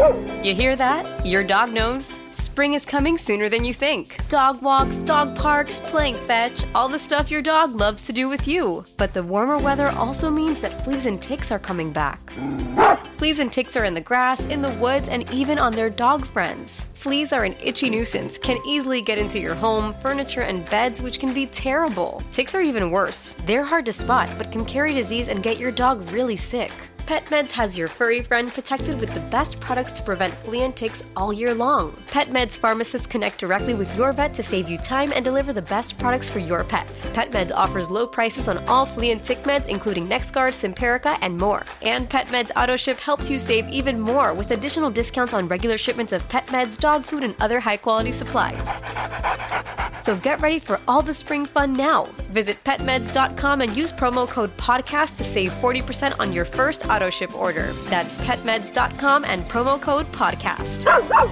You hear that? Your dog knows. Spring is coming sooner than you think. Dog walks, dog parks, playing fetch, all the stuff your dog loves to do with you. But the warmer weather also means that fleas and ticks are coming back. Fleas and ticks are in the grass, in the woods, and even on their dog friends. Fleas are an itchy nuisance, can easily get into your home, furniture, and beds, which can be terrible. Ticks are even worse. They're hard to spot, but can carry disease and get your dog really sick. PetMeds has your furry friend protected with the best products to prevent flea and ticks all year long. PetMeds pharmacists connect directly with your vet to save you time and deliver the best products for your pet. PetMeds offers low prices on all flea and tick meds, including NexGard, Simparica, and more. And PetMeds AutoShip helps you save even more with additional discounts on regular shipments of pet meds, dog food, and other high-quality supplies. So get ready for all the spring fun now. Visit petmeds.com and use promo code PODCAST to save 40% on your first AutoShip order. That's petmeds.com and promo code PODCAST.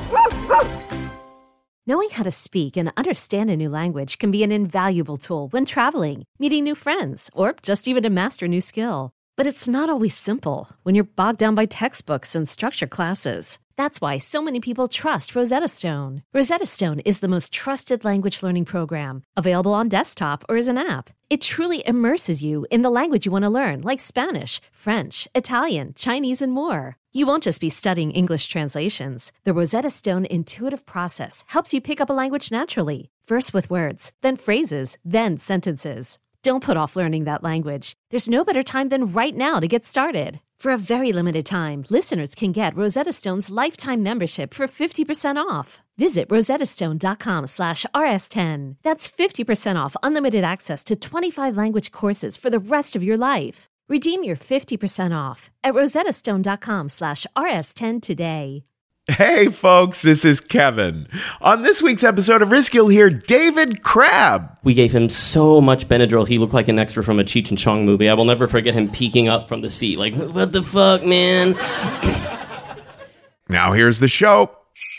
Knowing how to speak and understand a new language can be an invaluable tool when traveling, meeting new friends, or just even to master a new skill. But it's not always simple when you're bogged down by textbooks and structured classes. That's why so many people trust Rosetta Stone. Rosetta Stone is the most trusted language learning program, available on desktop or as an app. It truly immerses you in the language you want to learn, like Spanish, French, Italian, Chinese, and more. You won't just be studying English translations. The Rosetta Stone intuitive process helps you pick up a language naturally, first with words, then phrases, then sentences. Don't put off learning that language. There's no better time than right now to get started. For a very limited time, listeners can get Rosetta Stone's lifetime membership for 50% off. Visit rosettastone.com/rs10. That's 50% off unlimited access to 25 language courses for the rest of your life. Redeem your 50% off at rosettastone.com/rs10 today. Hey folks, this is Kevin. On this week's episode of Risk, you'll hear David Crabb. We gave him so much Benadryl, he looked like an extra from a Cheech and Chong movie. I will never forget him peeking up from the seat, like, what the fuck, man? Now here's the show.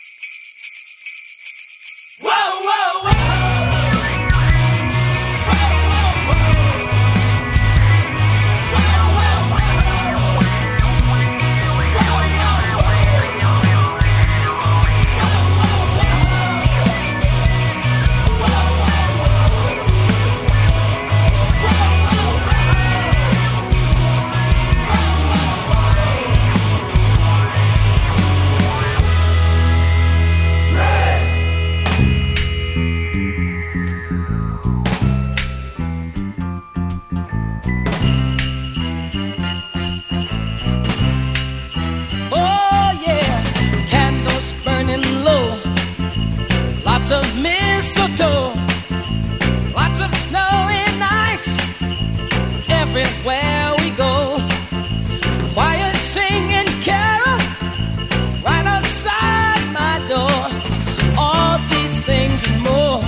Everywhere we go, choir singing carols right outside my door. All these things and more.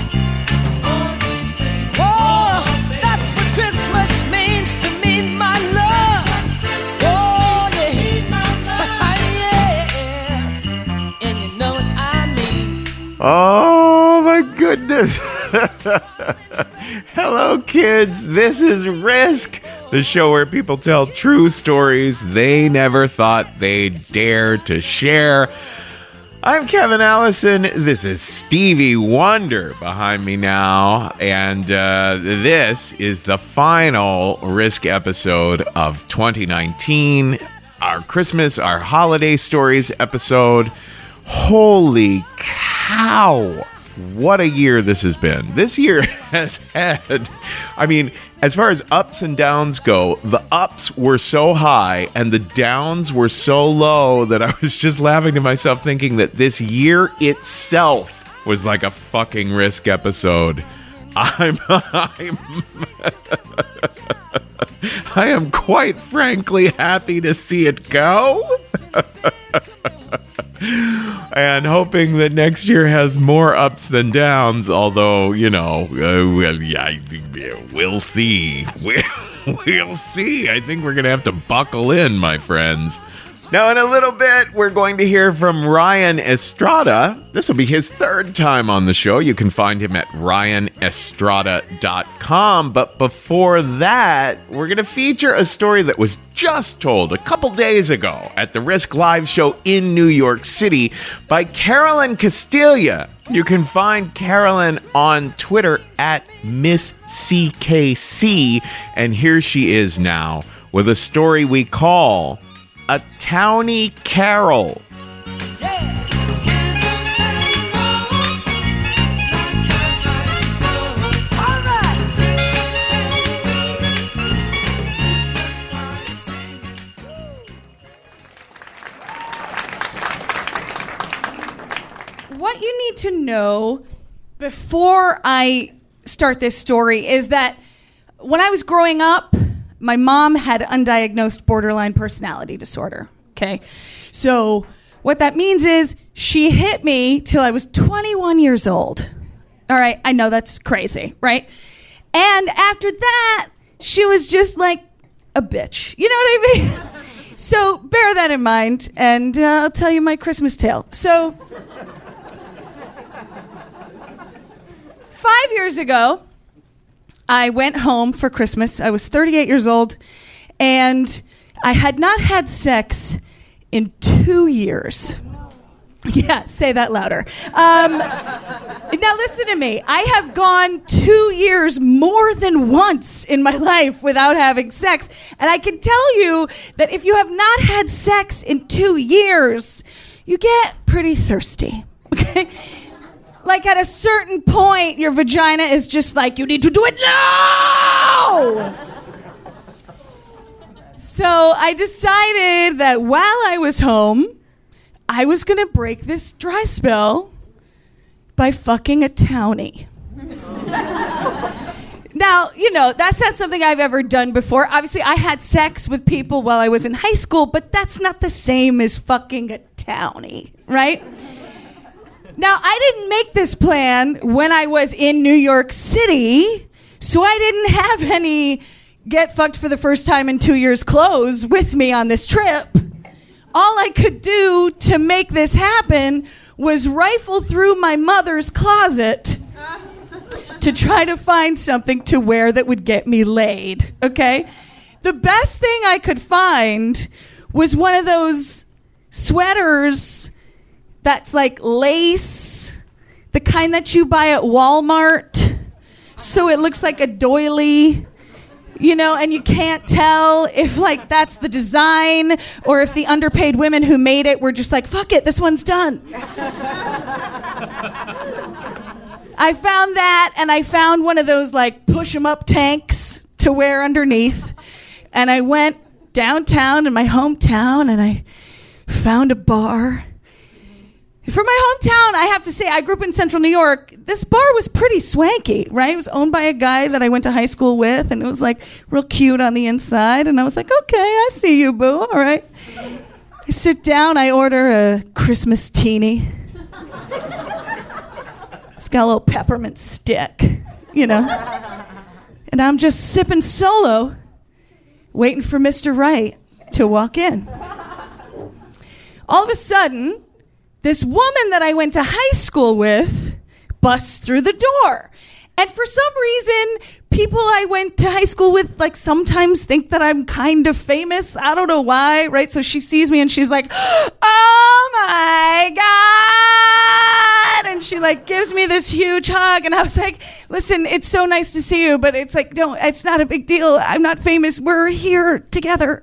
Oh, that's what Christmas means to me, my love. Oh, yeah. And you know what I mean. Oh, my goodness. Hello, kids. This is Risk, the show where people tell true stories they never thought they'd dare to share. I'm Kevin Allison. This is Stevie Wonder behind me now. And this is the final Risk episode of 2019. Our Christmas, our holiday stories episode. Holy cow. What a year this has been. This year has had, I mean, as far as ups and downs go, the ups were so high and the downs were so low that I was just laughing to myself thinking that this year itself was like a fucking Risk episode. I am quite frankly happy to see it go. And hoping that next year has more ups than downs, although, you know, we'll see. We'll see. I think we're going to have to buckle in, my friends. Now, in a little bit, we're going to hear from Ryan Estrada. This will be his third time on the show. You can find him at ryanestrada.com. But before that, we're going to feature a story that was just told a couple days ago at the Risk Live show in New York City by Carolyn Castilla. You can find Carolyn on Twitter at Miss CKC. And here she is now with a story we call A Townie Carol. What you need to know before I start this story is that when I was growing up, my mom had undiagnosed borderline personality disorder, okay? So what that means is she hit me till I was 21 years old. All right, I know that's crazy, right? And after that, she was just like a bitch. You know what I mean? So bear that in mind, and I'll tell you my Christmas tale. So 5 years ago, I went home for Christmas. I was 38 years old, and I had not had sex in 2 years. Yeah, say that louder. Now listen to me. I have gone 2 years more than once in my life without having sex, and I can tell you that if you have not had sex in 2 years, you get pretty thirsty, okay? Like at a certain point, your vagina is just like, you need to do it now! So I decided that while I was home, I was going to break this dry spell by fucking a townie. Now, you know, that's not something I've ever done before. Obviously, I had sex with people while I was in high school, but that's not the same as fucking a townie, right? Now, I didn't make this plan when I was in New York City, so I didn't have any get fucked for the first time in 2 years clothes with me on this trip. All I could do to make this happen was rifle through my mother's closet to try to find something to wear that would get me laid, okay? The best thing I could find was one of those sweaters that's like lace, the kind that you buy at Walmart, so it looks like a doily, you know, and you can't tell if like that's the design or if the underpaid women who made it were just like, fuck it, this one's done. I found that, and I found one of those like push 'em up tanks to wear underneath, and I went downtown in my hometown and I found a bar. For my hometown, I have to say, I grew up in Central New York. This bar was pretty swanky, right? It was owned by a guy that I went to high school with, and it was like real cute on the inside. And I was like, okay, I see you, boo. All right. I sit down, I order a Christmas teeny. It's got a little peppermint stick, you know. And I'm just sipping solo, waiting for Mr. Right to walk in. All of a sudden, this woman that I went to high school with busts through the door. And for some reason, people I went to high school with like sometimes think that I'm kind of famous. I don't know why, right? So she sees me and she's like, oh my God. And she like gives me this huge hug. And I was like, listen, it's so nice to see you, but it's like, no, it's not a big deal. I'm not famous. We're here together.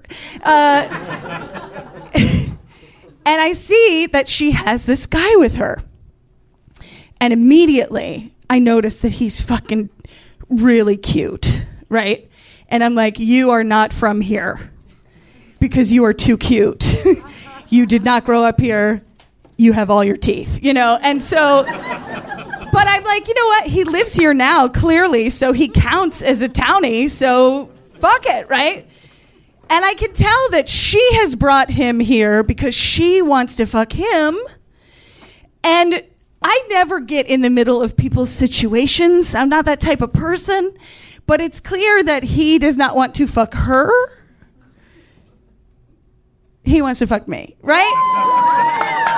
And I see that she has this guy with her. And immediately, I notice that he's fucking really cute, right? And I'm like, you are not from here because you are too cute. You did not grow up here. You have all your teeth, you know? And so, but I'm like, you know what? He lives here now, clearly, so he counts as a townie, so fuck it, right? And I can tell that she has brought him here because she wants to fuck him. And I never get in the middle of people's situations. I'm not that type of person. But it's clear that he does not want to fuck her. he wants to fuck me, right?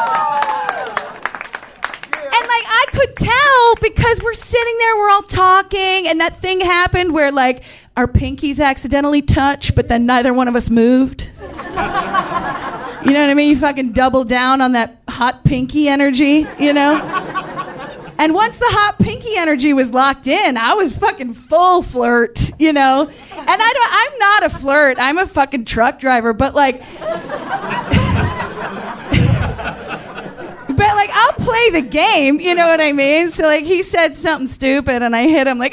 And like I could tell because we're sitting there, we're all talking, and that thing happened where like our pinkies accidentally touched, but then neither one of us moved. You know what I mean? You fucking double down on that hot pinky energy, you know? And once the hot pinky energy was locked in, I was fucking full flirt, you know? And I'm not a flirt. I'm a fucking truck driver, but like... But like I'll play the game, you know what I mean? So like he said something stupid and I hit him like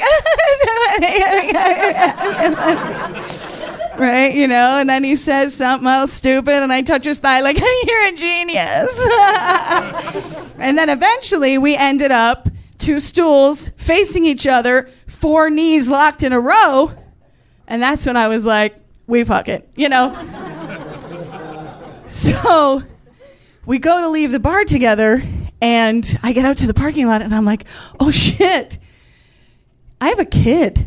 right, you know, and then he says something else stupid and I touch his thigh like you're a genius. And then eventually we ended up 2 stools facing each other, 4 knees locked in a row, and that's when I was like, we fuck it, you know? So we go to leave the bar together, and I get out to the parking lot, and I'm like, oh, shit. I have a kid.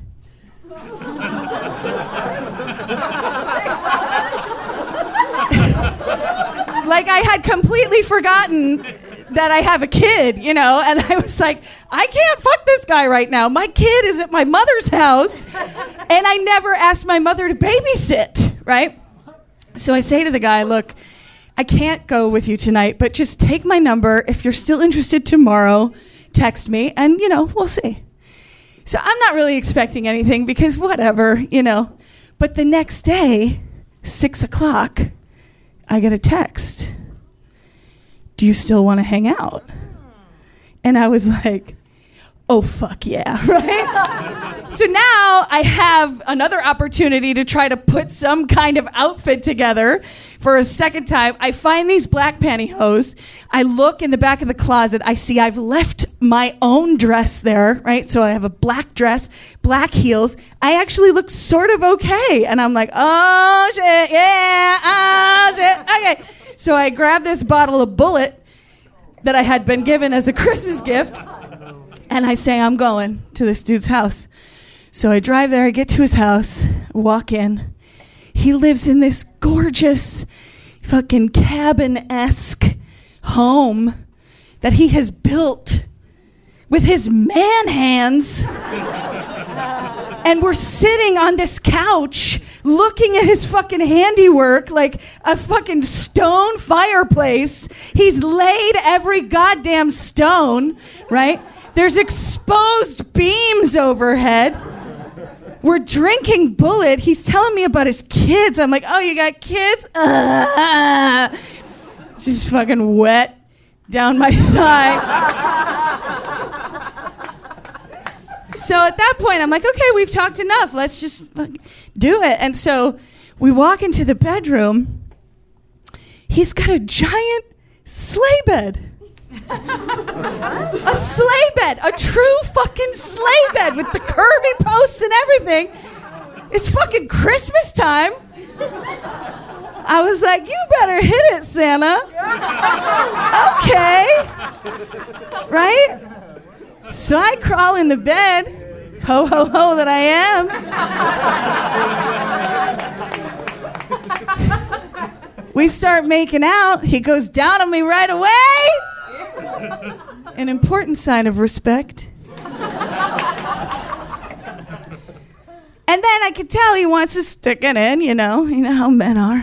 Like, I had completely forgotten that I have a kid, you know, and I was like, I can't fuck this guy right now. My kid is at my mother's house, and I never asked my mother to babysit, right? So I say to the guy, look, I can't go with you tonight, but just take my number. If you're still interested tomorrow, text me, and, you know, we'll see. So I'm not really expecting anything because whatever, you know. But the next day, 6 o'clock, I get a text. Do you still want to hang out? And I was like, oh, fuck yeah, right? So now I have another opportunity to try to put some kind of outfit together for a second time. I find these black pantyhose. I look in the back of the closet. I see I've left my own dress there, right? So I have a black dress, black heels. I actually look sort of okay. And I'm like, oh, shit, yeah, oh, shit, okay. So I grab this bottle of Bullet that I had been given as a Christmas gift. And I say, I'm going to this dude's house. So I drive there, I get to his house, walk in. He lives in this gorgeous fucking cabin-esque home that he has built with his man hands. And we're sitting on this couch looking at his fucking handiwork like a fucking stone fireplace. He's laid every goddamn stone, right? There's exposed beams overhead. We're drinking Bullet. He's telling me about his kids. I'm like, oh, you got kids? Just fucking wet down my thigh. So at that point, I'm like, okay, we've talked enough. Let's just do it. And so we walk into the bedroom. He's got a giant sleigh bed. A sleigh bed, a true fucking sleigh bed with the curvy posts and everything. It's fucking Christmas time. I was like, you better hit it, Santa. Okay. Right? So I crawl in the bed, ho ho ho that I am. We start making out. He goes down on me right away. An important sign of respect. And then I could tell he wants to stick it in, you know how men are.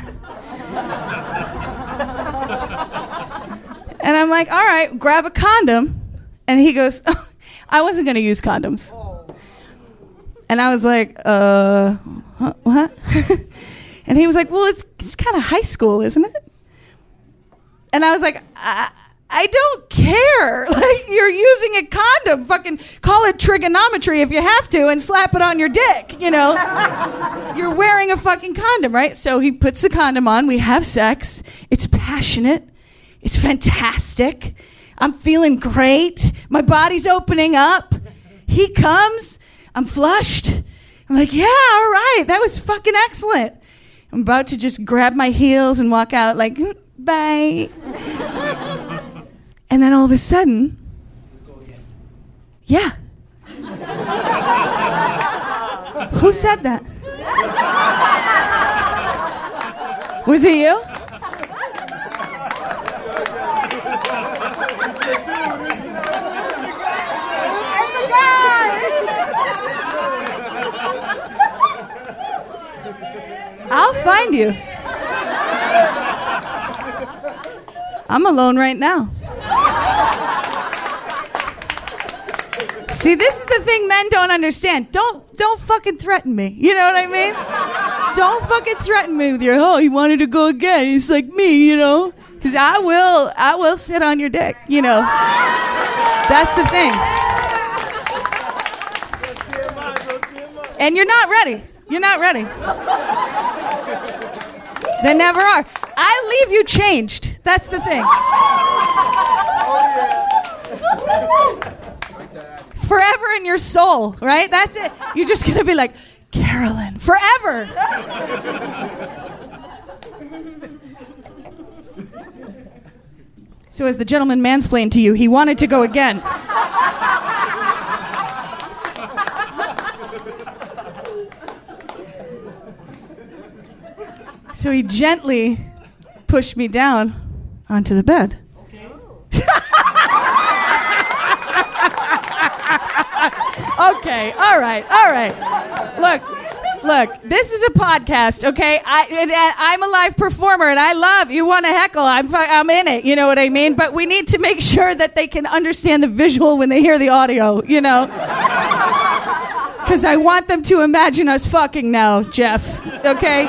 And I'm like, all right, grab a condom. And he goes, oh, I wasn't going to use condoms. And I was like, what? And he was like, well, it's kind of high school, isn't it? And I was like, I don't care. Like, you're using a condom. Fucking call it trigonometry if you have to and slap it on your dick, you know? You're wearing a fucking condom, right? So he puts the condom on. We have sex. It's passionate. It's fantastic. I'm feeling great. My body's opening up. He comes. I'm flushed. I'm like, yeah, all right. That was fucking excellent. I'm about to just grab my heels and walk out like, bye. And then all of a sudden, yeah. Who said that? Was it you? I'll find you. I'm alone right now. See, this is the thing men don't understand. Don't fucking threaten me. You know what I mean? Don't fucking threaten me with your, oh, he wanted to go again. He's like me, you know? Because I will sit on your dick, you know? That's the thing. And you're not ready. You're not ready. They never are. I leave you changed. That's the thing. Forever in your soul, right? That's it. You're just going to be like, Carolyn, forever. So as the gentleman mansplained to you, he wanted to go again. So he gently pushed me down onto the bed. Okay, all right. Look, this is a podcast, okay? I'm a live performer, and I love, you want to heckle, I'm in it, you know what I mean? But we need to make sure that they can understand the visual when they hear the audio, you know? Because I want them to imagine us fucking now, Jeff, okay?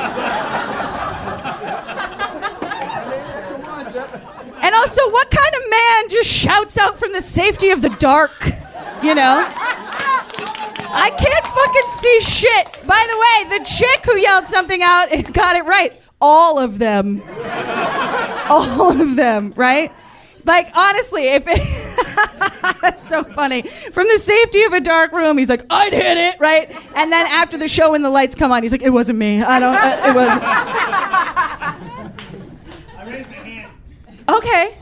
And also, what kind of man just shouts out from the safety of the dark, you know? I can't fucking see shit. By the way, the chick who yelled something out got it right. All of them. All of them, right? Like, honestly, if it... That's so funny. From the safety of a dark room, he's like, I'd hit it, right? And then after the show, when the lights come on, he's like, it wasn't me. It wasn't. I raised my hand. Okay.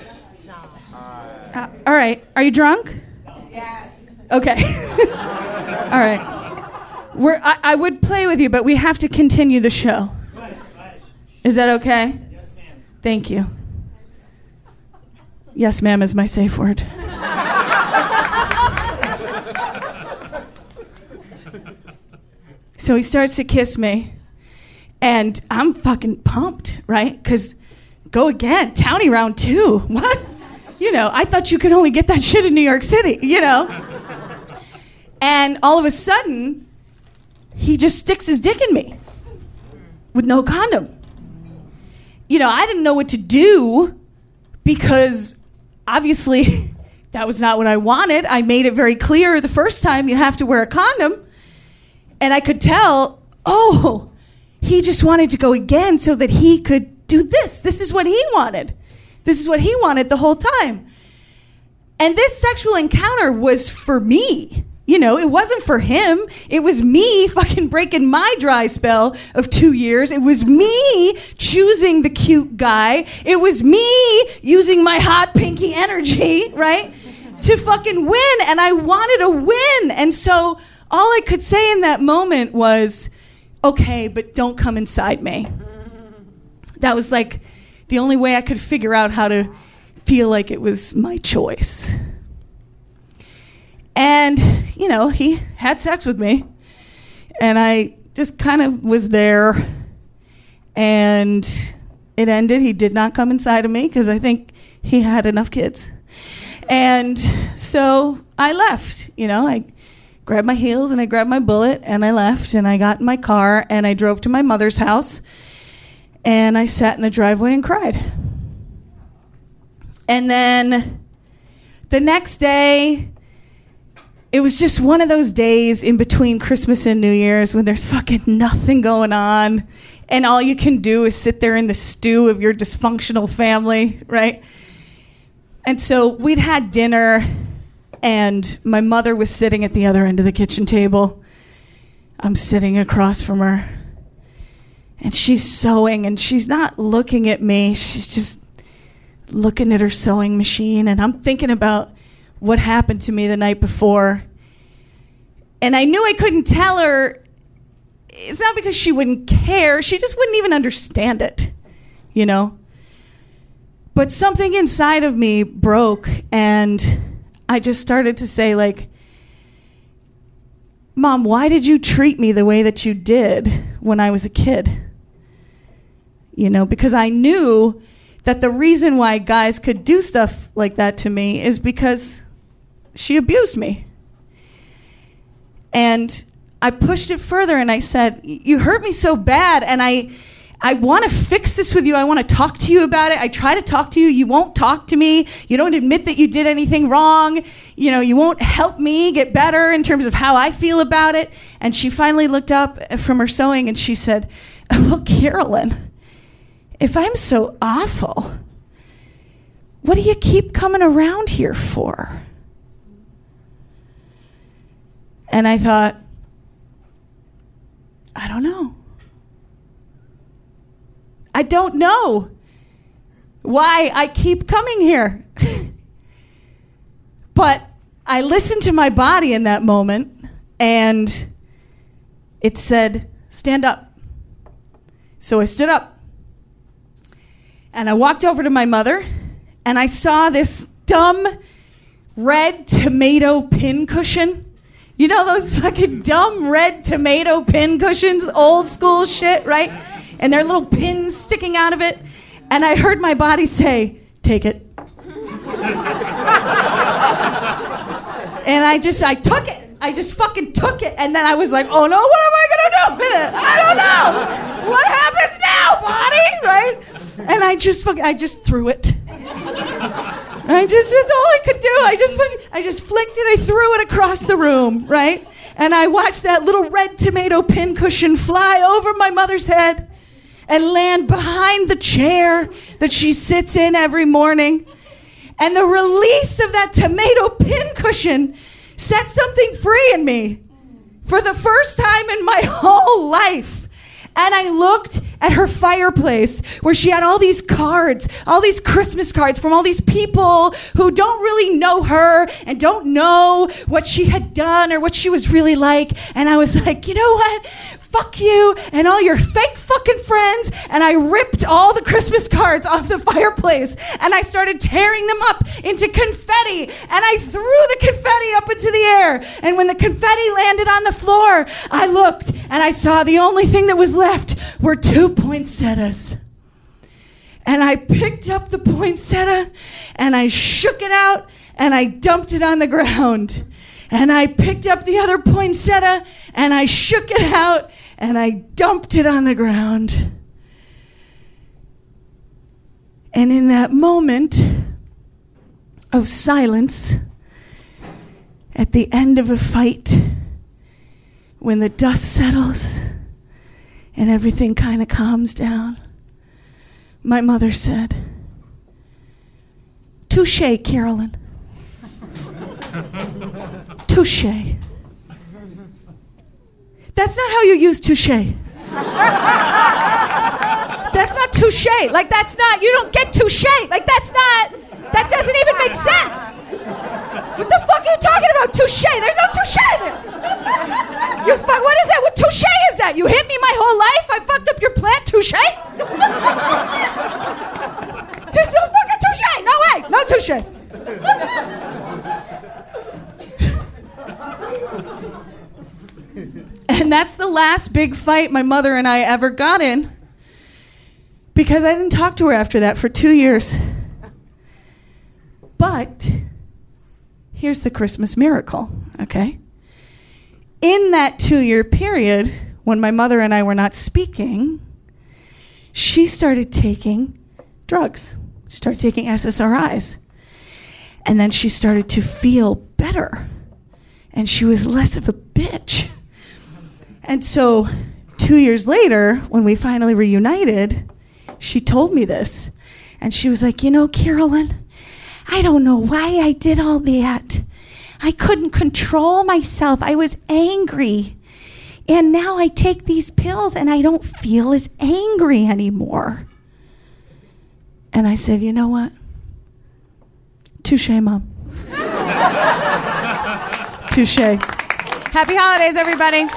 All right. Are you drunk? Yes. Okay. All right. I would play with you, but we have to continue the show. Is that okay? Yes, ma'am. Thank you. Yes, ma'am is my safe word. So he starts to kiss me, and I'm fucking pumped, right? Because go again, Townie round 2. What? You know, I thought you could only get that shit in New York City, you know? And all of a sudden, he just sticks his dick in me with no condom. You know, I didn't know what to do because obviously that was not what I wanted. I made it very clear the first time you have to wear a condom. And I could tell, oh, he just wanted to go again so that he could do this. This is what he wanted. This is what he wanted the whole time. And this sexual encounter was for me. You know, it wasn't for him. It was me fucking breaking my dry spell of 2 years. It was me choosing the cute guy. It was me using my hot pinky energy, right, to fucking win. And I wanted to win. And so all I could say in that moment was, okay, but don't come inside me. That was like the only way I could figure out how to feel like it was my choice. And, you know, he had sex with me, and I just kind of was there, and it ended. He did not come inside of me because I think he had enough kids. And so I left, you know, I grabbed my heels and I grabbed my bullet and I left, and I got in my car and I drove to my mother's house, and I sat in the driveway and cried. And then the next day, it was just one of those days in between Christmas and New Year's when there's fucking nothing going on and all you can do is sit there in the stew of your dysfunctional family, right? And so we'd had dinner, and my mother was sitting at the other end of the kitchen table. I'm sitting across from her, and she's sewing, and she's not looking at me. She's just looking at her sewing machine, and I'm thinking about what happened to me the night before. And I knew I couldn't tell her. It's not because she wouldn't care. She just wouldn't even understand it, you know? But something inside of me broke, and I just started to say, like, Mom, why did you treat me the way that you did when I was a kid? because I knew that the reason why guys could do stuff like that to me is because she abused me. And I pushed it further and I said, you hurt me so bad, and I want to fix this with you. I want to talk to you about it. I try to talk to you. You won't talk to me. You don't admit that you did anything wrong. You won't help me get better in terms of how I feel about it. And she finally looked up from her sewing and she said, well, Carolyn, if I'm so awful, what do you keep coming around here for? And I thought, I don't know. I don't know why I keep coming here. But I listened to my body in that moment, and it said, stand up. So I stood up. And I walked over to my mother, and I saw this dumb red tomato pin cushion. You know those fucking dumb red tomato pin cushions? Old school shit, right? And there are little pins sticking out of it. And I heard my body say, take it. And I took it. I just fucking took it. And then I was like, oh no, what am I gonna do with it? I don't know. What happens now, body? Right? And I just threw it. That's all I could do. I just flicked it. I threw it across the room, right? And I watched that little red tomato pin cushion fly over my mother's head and land behind the chair that she sits in every morning. And the release of that tomato pin cushion set something free in me for the first time in my whole life. And I looked at her fireplace where she had all these cards, all these Christmas cards from all these people who don't really know her and don't know what she had done or what she was really like. And I was like, you know what? Fuck you and all your fake fucking friends. And I ripped all the Christmas cards off the fireplace and I started tearing them up into confetti. And I threw the confetti up into the air. And when the confetti landed on the floor, I looked and I saw the only thing that was left were 2 poinsettias. And I picked up the poinsettia and I shook it out and I dumped it on the ground. And I picked up the other poinsettia and I shook it out and I dumped it on the ground. And in that moment of silence, at the end of a fight, when the dust settles and everything kind of calms down, my mother said, "Touché, Carolyn. Touché." That's not how you use touché. That's not touché. Like, that's not, you don't get touché. Like, that's not, that doesn't even make sense. What the fuck are you talking about? Touché. There's no touché there. What is that? What touché is that? You hit me my whole life? I fucked up your plant? Touché? There's no fucking touché. No way. No touché. And that's the last big fight my mother and I ever got in, because I didn't talk to her after that for 2 years. But here's the Christmas miracle, okay? In that 2-year period, when my mother and I were not speaking, she started taking drugs. She started taking SSRIs. And then she started to feel better. And she was less of a bitch. And so 2 years later, when we finally reunited, she told me this. And she was like, you know, Carolyn, I don't know why I did all that. I couldn't control myself. I was angry. And now I take these pills and I don't feel as angry anymore. And I said, you know what? Touché, Mom. Touché. Happy holidays, everybody.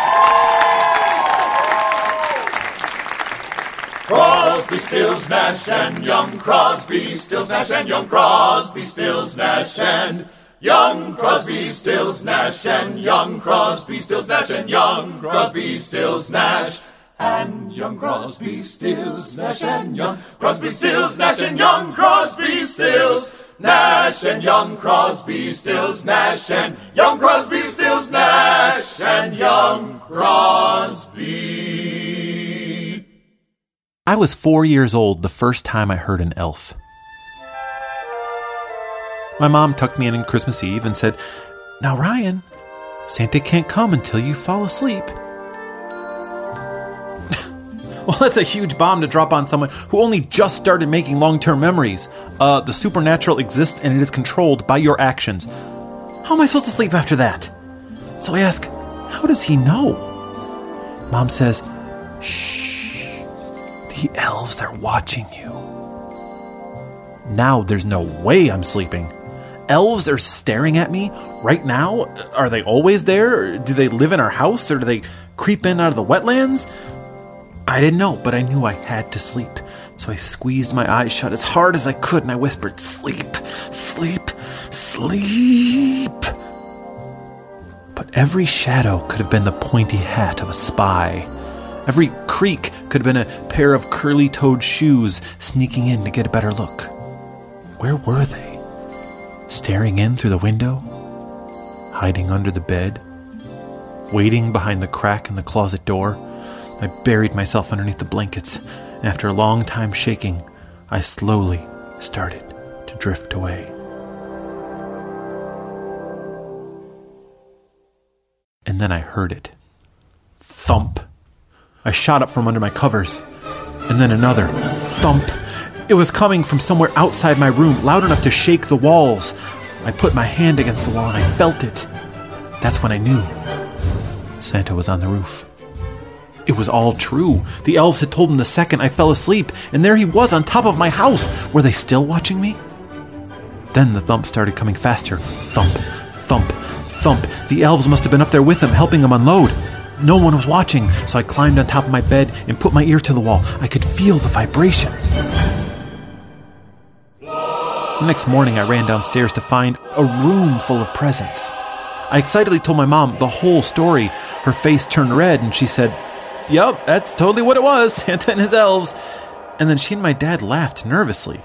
Crosby, Stills, Nash, and Young. Crosby, Stills, Nash, and Young. Crosby, Stills, Nash, and Young. Crosby, Stills, Nash, and Young. Crosby, Stills, Nash, and Young. Crosby, Stills, Nash, and young Crosby, Stills, Nash and Young. Crosby, Stills, Nash and Young. Crosby, Stills, Nash and Young. Crosby, Stills, Nash and Young. Crosby, Stills, Nash and Young. Crosby. I was 4 years old the first time I heard an elf. My mom tucked me in on Christmas Eve and said, "Now, Ryan, Santa can't come until you fall asleep." Well, that's a huge bomb to drop on someone who only just started making long-term memories. The supernatural exists and it is controlled by your actions. How am I supposed to sleep after that? So I ask, how does he know? Mom says, "Shh, the elves are watching you." Now there's no way I'm sleeping. Elves are staring at me right now? Are they always there? Do they live in our house or do they creep in out of the wetlands? I didn't know, but I knew I had to sleep. So I squeezed my eyes shut as hard as I could and I whispered, "Sleep, sleep, sleep." But every shadow could have been the pointy hat of a spy. Every creak could have been a pair of curly-toed shoes sneaking in to get a better look. Where were they? Staring in through the window? Hiding under the bed? Waiting behind the crack in the closet door? I buried myself underneath the blankets, and after a long time shaking, I slowly started to drift away. And then I heard it. Thump. I shot up from under my covers, and then another thump. It was coming from somewhere outside my room, loud enough to shake the walls. I put my hand against the wall and I felt it. That's when I knew Santa was on the roof. It was all true. The elves had told him the second I fell asleep, and there he was on top of my house. Were they still watching me? Then the thump started coming faster. Thump, thump, thump. The elves must have been up there with him, helping him unload. No one was watching, so I climbed on top of my bed and put my ear to the wall. I could feel the vibrations. The next morning, I ran downstairs to find a room full of presents. I excitedly told my mom the whole story. Her face turned red, and she said, "Yup, that's totally what it was, Santa and his elves." And then she and my dad laughed nervously.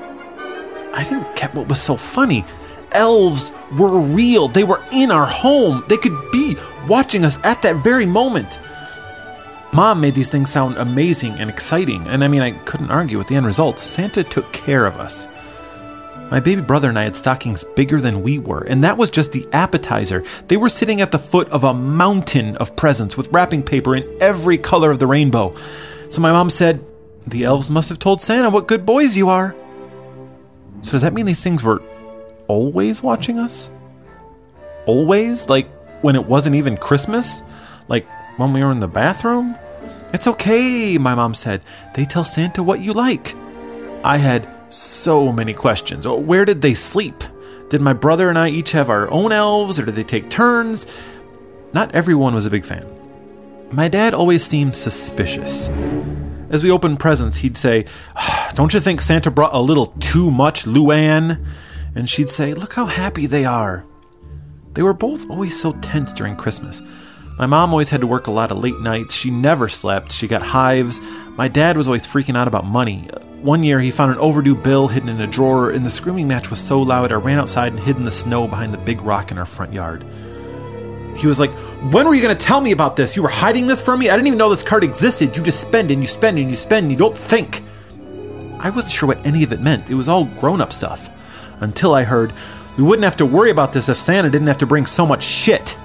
I didn't get what was so funny. Elves were real. They were in our home. They could be watching us at that very moment. Mom made these things sound amazing and exciting, and I couldn't argue with the end results. Santa took care of us. My baby brother and I had stockings bigger than we were, and that was just the appetizer. They were sitting at the foot of a mountain of presents with wrapping paper in every color of the rainbow. So my mom said, "The elves must have told Santa what good boys you are." So does that mean these things were always watching us? Always? Like when it wasn't even Christmas? Like when we were in the bathroom? "It's okay," my mom said. "They tell Santa what you like." I had so many questions. Where did they sleep? Did my brother and I each have our own elves, or did they take turns? Not everyone was a big fan. My dad always seemed suspicious. As we opened presents, he'd say, "Don't you think Santa brought a little too much, Luann?" And she'd say, "Look how happy they are." They were both always so tense during Christmas. My mom always had to work a lot of late nights. She never slept. She got hives. My dad was always freaking out about money. One year, he found an overdue bill hidden in a drawer, and the screaming match was so loud, I ran outside and hid in the snow behind the big rock in our front yard. He was like, "When were you going to tell me about this? You were hiding this from me? I didn't even know this card existed. You just spend and you spend and you spend and you don't think." I wasn't sure what any of it meant. It was all grown-up stuff. Until I heard, "We wouldn't have to worry about this if Santa didn't have to bring so much shit."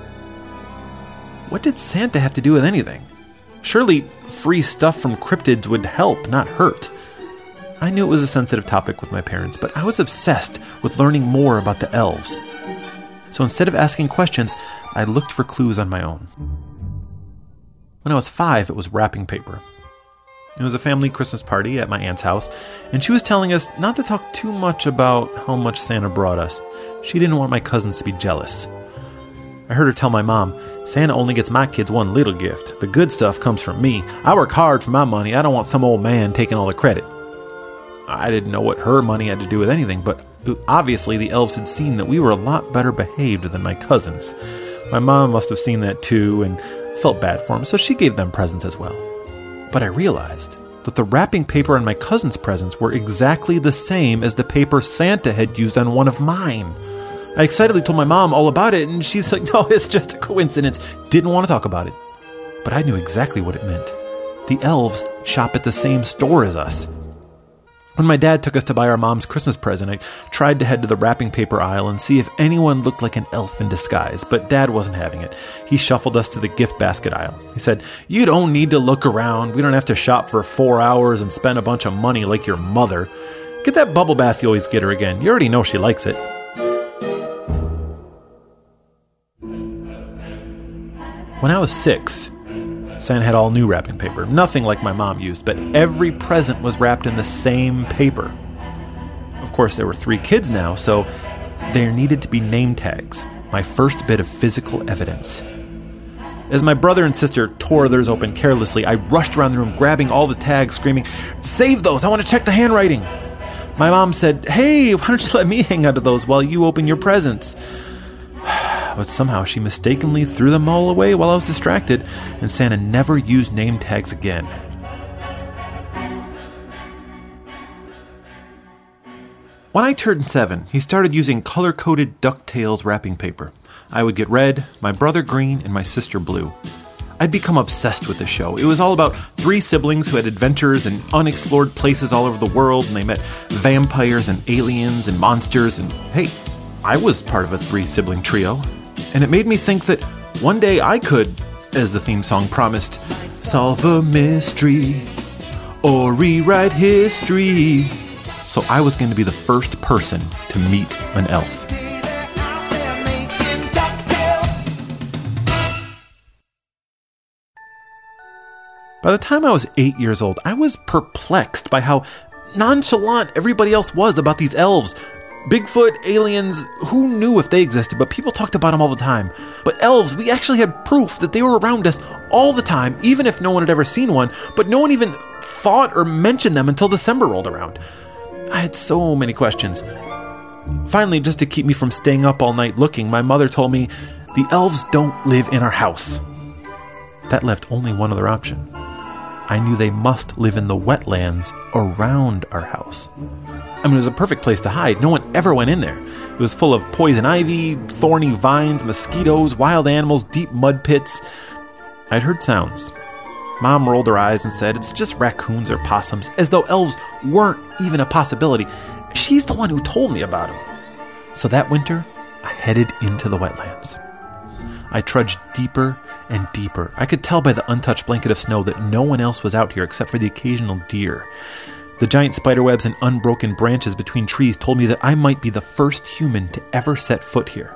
What did Santa have to do with anything? Surely free stuff from cryptids would help, not hurt. I knew it was a sensitive topic with my parents, but I was obsessed with learning more about the elves. So instead of asking questions, I looked for clues on my own. When I was 5, it was wrapping paper. It was a family Christmas party at my aunt's house, and she was telling us not to talk too much about how much Santa brought us. She didn't want my cousins to be jealous. I heard her tell my mom, "Santa only gets my kids one little gift. The good stuff comes from me. I work hard for my money. I don't want some old man taking all the credit." I didn't know what her money had to do with anything, but obviously the elves had seen that we were a lot better behaved than my cousins. My mom must have seen that too and felt bad for them, so she gave them presents as well. But I realized that the wrapping paper on my cousin's presents were exactly the same as the paper Santa had used on one of mine. I excitedly told my mom all about it, and she's like, no, it's just a coincidence. Didn't want to talk about it. But I knew exactly what it meant. The elves shop at the same store as us. When my dad took us to buy our mom's Christmas present, I tried to head to the wrapping paper aisle and see if anyone looked like an elf in disguise, but Dad wasn't having it. He shuffled us to the gift basket aisle. He said, "You don't need to look around. We don't have to shop for 4 hours and spend a bunch of money like your mother. Get that bubble bath you always get her again. You already know she likes it." When I was 6, Santa had all new wrapping paper, nothing like my mom used, but every present was wrapped in the same paper. Of course, there were 3 kids now, so there needed to be name tags, my first bit of physical evidence. As my brother and sister tore theirs open carelessly, I rushed around the room, grabbing all the tags, screaming, "Save those! I want to check the handwriting!" My mom said, "Hey, why don't you let me hang onto those while you open your presents?" But somehow she mistakenly threw them all away while I was distracted, and Santa never used name tags again. When I turned 7, he started using color-coded DuckTales wrapping paper. I would get red, my brother green, and my sister blue. I'd become obsessed with the show. It was all about 3 siblings who had adventures in unexplored places all over the world, and they met vampires and aliens and monsters, and hey, I was part of a 3-sibling trio. And it made me think that one day I could, as the theme song promised, solve a mystery or rewrite history. So I was going to be the first person to meet an elf. By the time I was 8 years old, I was perplexed by how nonchalant everybody else was about these elves. Bigfoot, aliens, who knew if they existed, but people talked about them all the time. But elves, we actually had proof that they were around us all the time, even if no one had ever seen one, but no one even thought or mentioned them until December rolled around. I had so many questions. Finally, just to keep me from staying up all night looking, my mother told me, "The elves don't live in our house." That left only one other option. I knew they must live in the wetlands around our house. I mean, it was a perfect place to hide. No one ever went in there. It was full of poison ivy, thorny vines, mosquitoes, wild animals, deep mud pits. I'd heard sounds. Mom rolled her eyes and said, "It's just raccoons or possums," as though elves weren't even a possibility. She's the one who told me about them. So that winter, I headed into the wetlands. I trudged deeper and deeper. I could tell by the untouched blanket of snow that no one else was out here except for the occasional deer. The giant spiderwebs and unbroken branches between trees told me that I might be the first human to ever set foot here.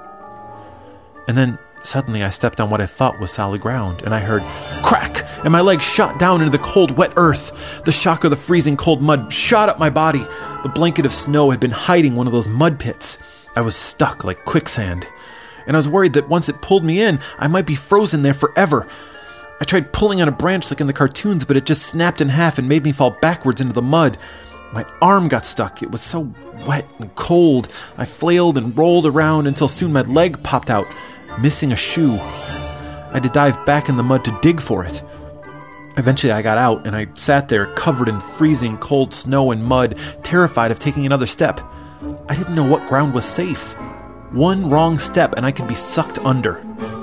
And then suddenly I stepped on what I thought was solid ground, and I heard crack, and my leg shot down into the cold, wet earth. The shock of the freezing cold mud shot up my body. The blanket of snow had been hiding one of those mud pits. I was stuck like quicksand, and I was worried that once it pulled me in, I might be frozen there forever. I tried pulling on a branch like in the cartoons, but it just snapped in half and made me fall backwards into the mud. My arm got stuck. It was so wet and cold. I flailed and rolled around until soon my leg popped out, missing a shoe. I had to dive back in the mud to dig for it. Eventually I got out, and I sat there covered in freezing cold snow and mud, terrified of taking another step. I didn't know what ground was safe. One wrong step and I could be sucked under.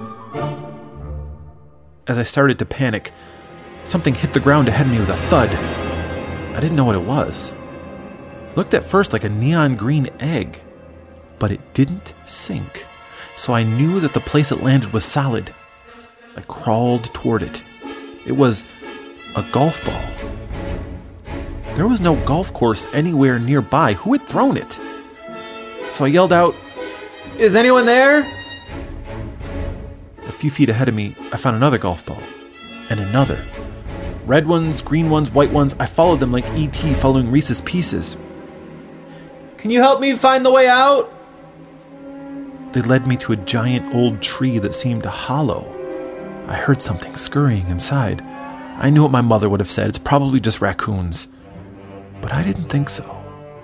As I started to panic, something hit the ground ahead of me with a thud. I didn't know what it was. It looked at first like a neon green egg, but it didn't sink, so I knew that the place it landed was solid. I crawled toward it. It was a golf ball. There was no golf course anywhere nearby. Who had thrown it? So I yelled out, "Is anyone there?" A few feet ahead of me, I found another golf ball, and another. Red ones, green ones, white ones. I followed them like E.T. following Reese's Pieces. "Can you help me find the way out?" They led me to a giant old tree that seemed hollow. I heard something scurrying inside. I knew what my mother would have said. It's probably just raccoons. But I didn't think so.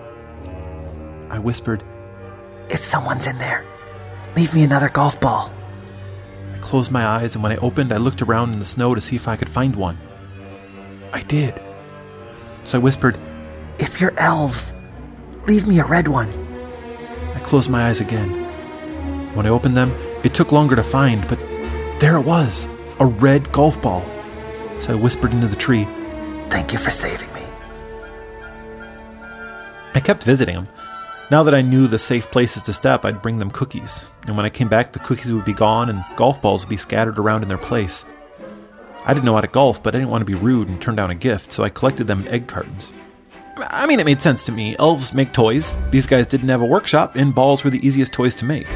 I whispered, "If someone's in there, leave me another golf ball." I closed my eyes, and when I opened, I looked around in the snow to see if I could find one. I did. So I whispered, "If you're elves, leave me a red one." I closed my eyes again. When I opened them, it took longer to find, but there it was, a red golf ball. So I whispered into the tree, "Thank you for saving me." I kept visiting them. Now that I knew the safe places to step, I'd bring them cookies. And when I came back, the cookies would be gone and golf balls would be scattered around in their place. I didn't know how to golf, but I didn't want to be rude and turn down a gift, so I collected them in egg cartons. I mean, it made sense to me. Elves make toys. These guys didn't have a workshop, and balls were the easiest toys to make.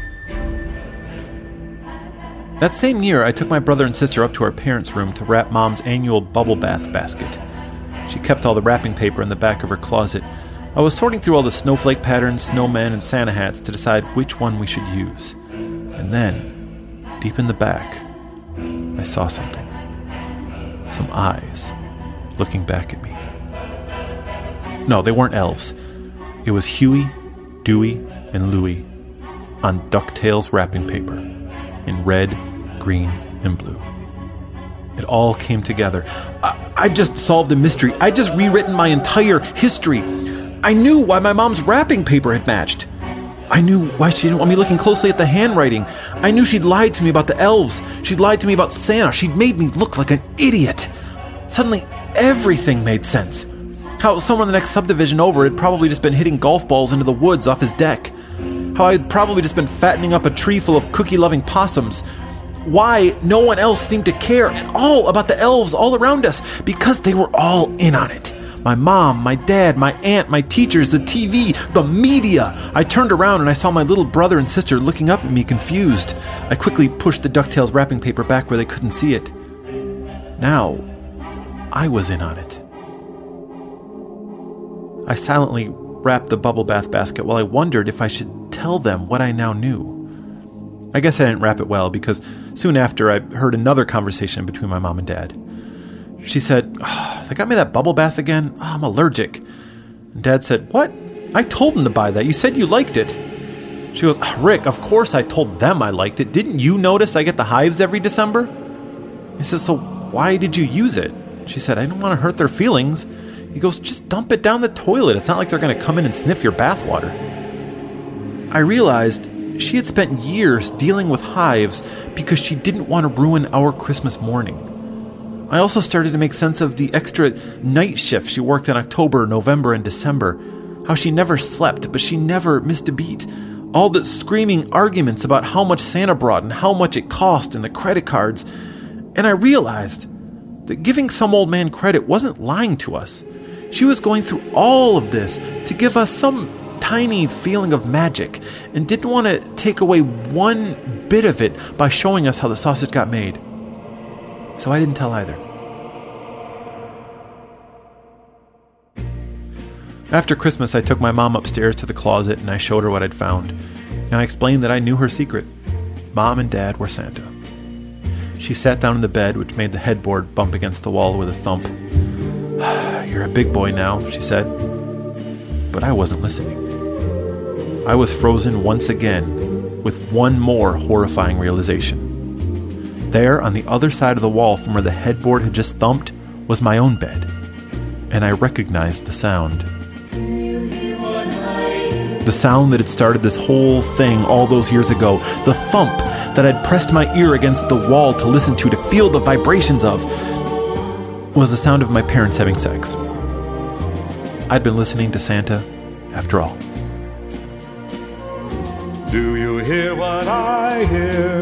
That same year, I took my brother and sister up to our parents' room to wrap Mom's annual bubble bath basket. She kept all the wrapping paper in the back of her closet. I was sorting through all the snowflake patterns, snowmen, and Santa hats to decide which one we should use. And then, deep in the back, I saw something. Some eyes looking back at me. No, they weren't elves. It was Huey, Dewey, and Louie on DuckTales wrapping paper in red, green, and blue. It all came together. I just solved a mystery. I just rewritten my entire history. I knew why my mom's wrapping paper had matched. I knew why she didn't want me looking closely at the handwriting. I knew she'd lied to me about the elves. She'd lied to me about Santa. She'd made me look like an idiot. Suddenly, everything made sense. How someone in the next subdivision over had probably just been hitting golf balls into the woods off his deck. How I'd probably just been fattening up a tree full of cookie-loving possums. Why no one else seemed to care at all about the elves all around us, because they were all in on it. My mom, my dad, my aunt, my teachers, the TV, the media. I turned around and I saw my little brother and sister looking up at me confused. I quickly pushed the DuckTales wrapping paper back where they couldn't see it. Now, I was in on it. I silently wrapped the bubble bath basket while I wondered if I should tell them what I now knew. I guess I didn't wrap it well because soon after I heard another conversation between my mom and dad. She said, "They got me that bubble bath again? I'm allergic." And Dad said, "What? I told them to buy that. You said you liked it." She goes, "Rick, of course I told them I liked it. Didn't you notice I get the hives every December?" I said, "So why did you use it?" She said, "I didn't want to hurt their feelings." He goes, "Just dump it down the toilet. It's not like they're going to come in and sniff your bathwater." I realized she had spent years dealing with hives because she didn't want to ruin our Christmas morning. I also started to make sense of the extra night shift she worked in October, November, and December. How she never slept, but she never missed a beat. All the screaming arguments about how much Santa brought and how much it cost and the credit cards. And I realized that giving some old man credit wasn't lying to us. She was going through all of this to give us some tiny feeling of magic and didn't want to take away one bit of it by showing us how the sausage got made. So I didn't tell either. After Christmas, I took my mom upstairs to the closet and I showed her what I'd found. And I explained that I knew her secret. Mom and Dad were Santa. She sat down in the bed, which made the headboard bump against the wall with a thump. "You're a big boy now," she said. But I wasn't listening. I was frozen once again with one more horrifying realization. There, on the other side of the wall from where the headboard had just thumped, was my own bed. And I recognized the sound. The sound that had started this whole thing all those years ago. The thump that I'd pressed my ear against the wall to listen to feel the vibrations of, was the sound of my parents having sex. I'd been listening to Santa after all. Do you hear what I hear?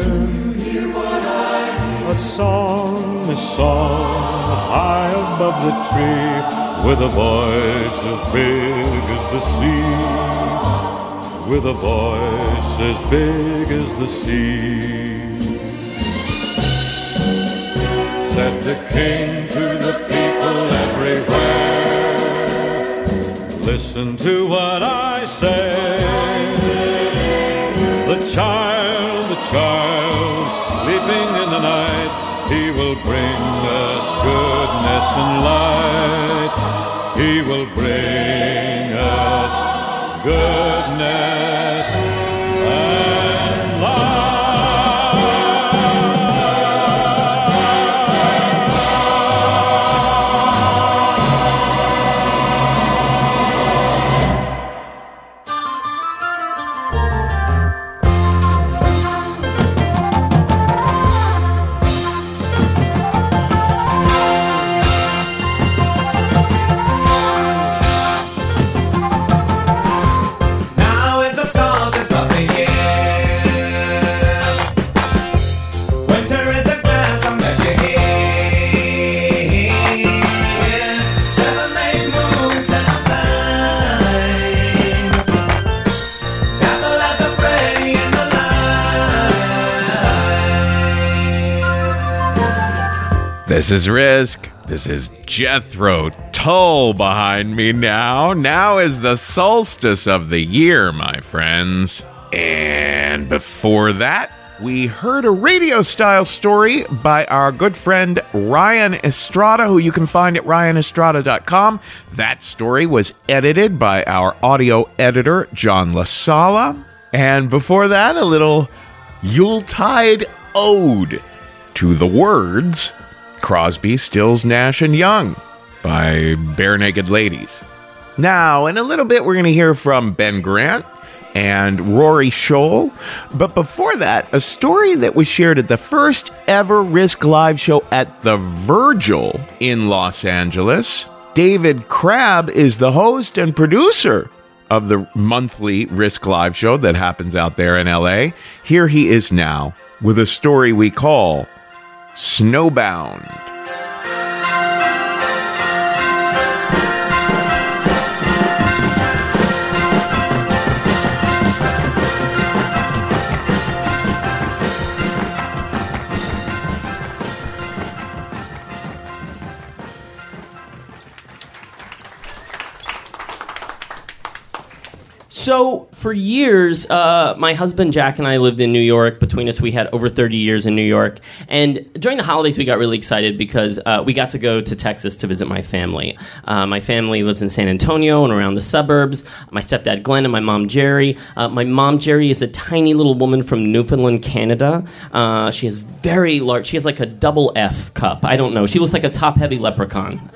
A song high above the tree, with a voice as big as the sea, with a voice as big as the sea. Said the king to the people everywhere, listen to what I say. The child, sleeping in the night, he will bring us goodness and light. He will bring us goodness and light. This is Risk. This is Jethro Tull behind me now. Now is the solstice of the year, my friends. And before that, we heard a radio-style story by our good friend Ryan Estrada, who you can find at ryanestrada.com. That story was edited by our audio editor, John LaSala. And before that, a little Yuletide ode to the words Crosby, Stills, Nash, and Young by Bare Naked Ladies. Now, in a little bit, we're going to hear from Ben Grant and Rory Scholl. But before that, a story that was shared at the first ever Risk Live show at the Virgil in Los Angeles. David Crabb is the host and producer of the monthly Risk Live show that happens out there in LA. Here he is now with a story we call Snowbound. So, for years, my husband Jack and I lived in New York. Between us, we had over 30 years in New York. And during the holidays, we got really excited because we got to go to Texas to visit my family. My family lives in San Antonio and around the suburbs. My stepdad Glenn and my mom Jerry. My mom Jerry is a tiny little woman from Newfoundland, Canada. She has very large, she has like a double F cup. I don't know. She looks like a top-heavy leprechaun.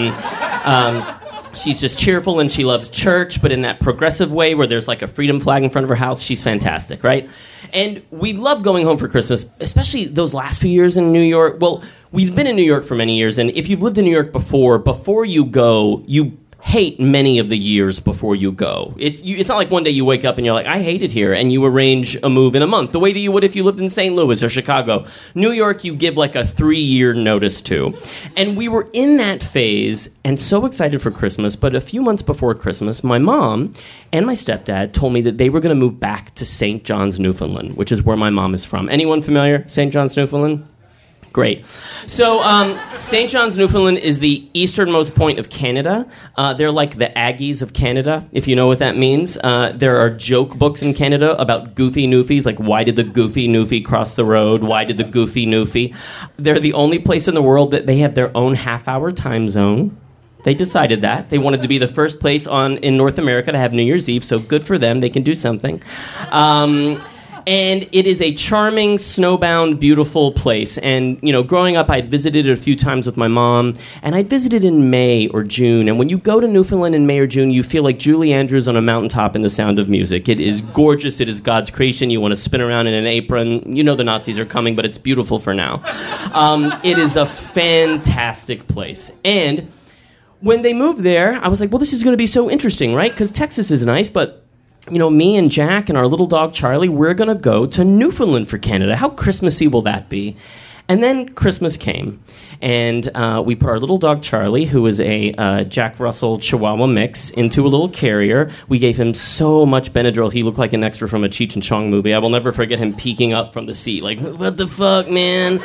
She's just cheerful and she loves church, but in that progressive way where there's like a freedom flag in front of her house. She's fantastic, right? And we love going home for Christmas, especially those last few years in New York. Well, we've been in New York for many years, and if you've lived in New York before you go, you hate many of the years before you go. It's not like one day you wake up and you're like, I hate it here, and you arrange a move in a month, the way that you would if you lived in St. Louis or Chicago. New York, you give like a 3-year notice to. And we were in that phase and so excited for Christmas, but a few months before Christmas, my mom and my stepdad told me that they were going to move back to St. John's, Newfoundland, which is where my mom is from. Anyone familiar? St. John's, Newfoundland? Great. So, St. John's, Newfoundland is the easternmost point of Canada. They're like the Aggies of Canada, if you know what that means. There are joke books in Canada about goofy Newfies, like why did the goofy Newfie cross the road? Why did the goofy Newfie? They're the only place in the world that they have their own half-hour time zone. They decided that. They wanted to be the first place in North America to have New Year's Eve, so good for them. They can do something. And it is a charming, snowbound, beautiful place. And, you know, growing up, I'd visited it a few times with my mom, and I'd visited in May or June. And when you go to Newfoundland in May or June, you feel like Julie Andrews on a mountaintop in The Sound of Music. It is gorgeous. It is God's creation. You want to spin around in an apron. You know the Nazis are coming, but it's beautiful for now. It is a fantastic place. And when they moved there, I was like, well, this is going to be so interesting, right? Because Texas is nice, but you know, me and Jack and our little dog Charlie, we're going to go to Newfoundland for Canada. How Christmassy will that be? And then Christmas came, and we put our little dog Charlie, who is a Jack Russell Chihuahua mix, into a little carrier. We gave him so much Benadryl, he looked like an extra from a Cheech and Chong movie. I will never forget him peeking up from the seat, like, what the fuck, man?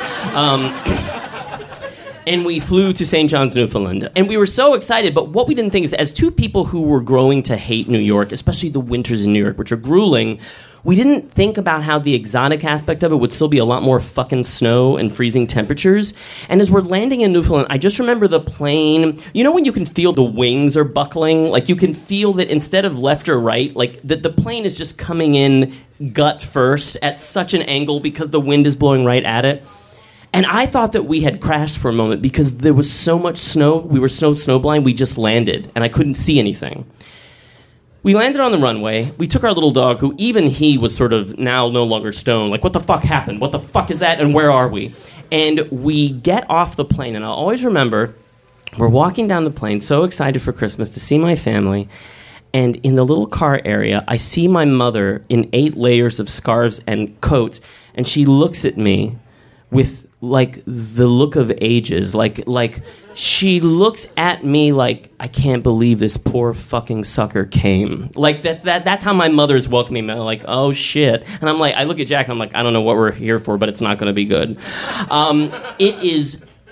And we flew to St. John's, Newfoundland. And we were so excited, but what we didn't think is, as two people who were growing to hate New York, especially the winters in New York, which are grueling, we didn't think about how the exotic aspect of it would still be a lot more fucking snow and freezing temperatures. And as we're landing in Newfoundland, I just remember the plane, you know when you can feel the wings are buckling? Like you can feel that instead of left or right, like that the plane is just coming in gut first at such an angle because the wind is blowing right at it. And I thought that we had crashed for a moment because there was so much snow. We were so snowblind, we just landed, and I couldn't see anything. We landed on the runway. We took our little dog, who even he was sort of now no longer stoned. Like, what the fuck happened? What the fuck is that, and where are we? And we get off the plane, and I'll always remember, we're walking down the plane, so excited for Christmas to see my family, and in the little car area, I see my mother in 8 layers of scarves and coats, and she looks at me with like the look of ages, like she looks at me like, I can't believe this poor fucking sucker came. Like that's how my mother's welcoming me. Like, oh shit. And I'm like, I look at Jack and I'm like, I don't know what we're here for, but it's not going to be good. It is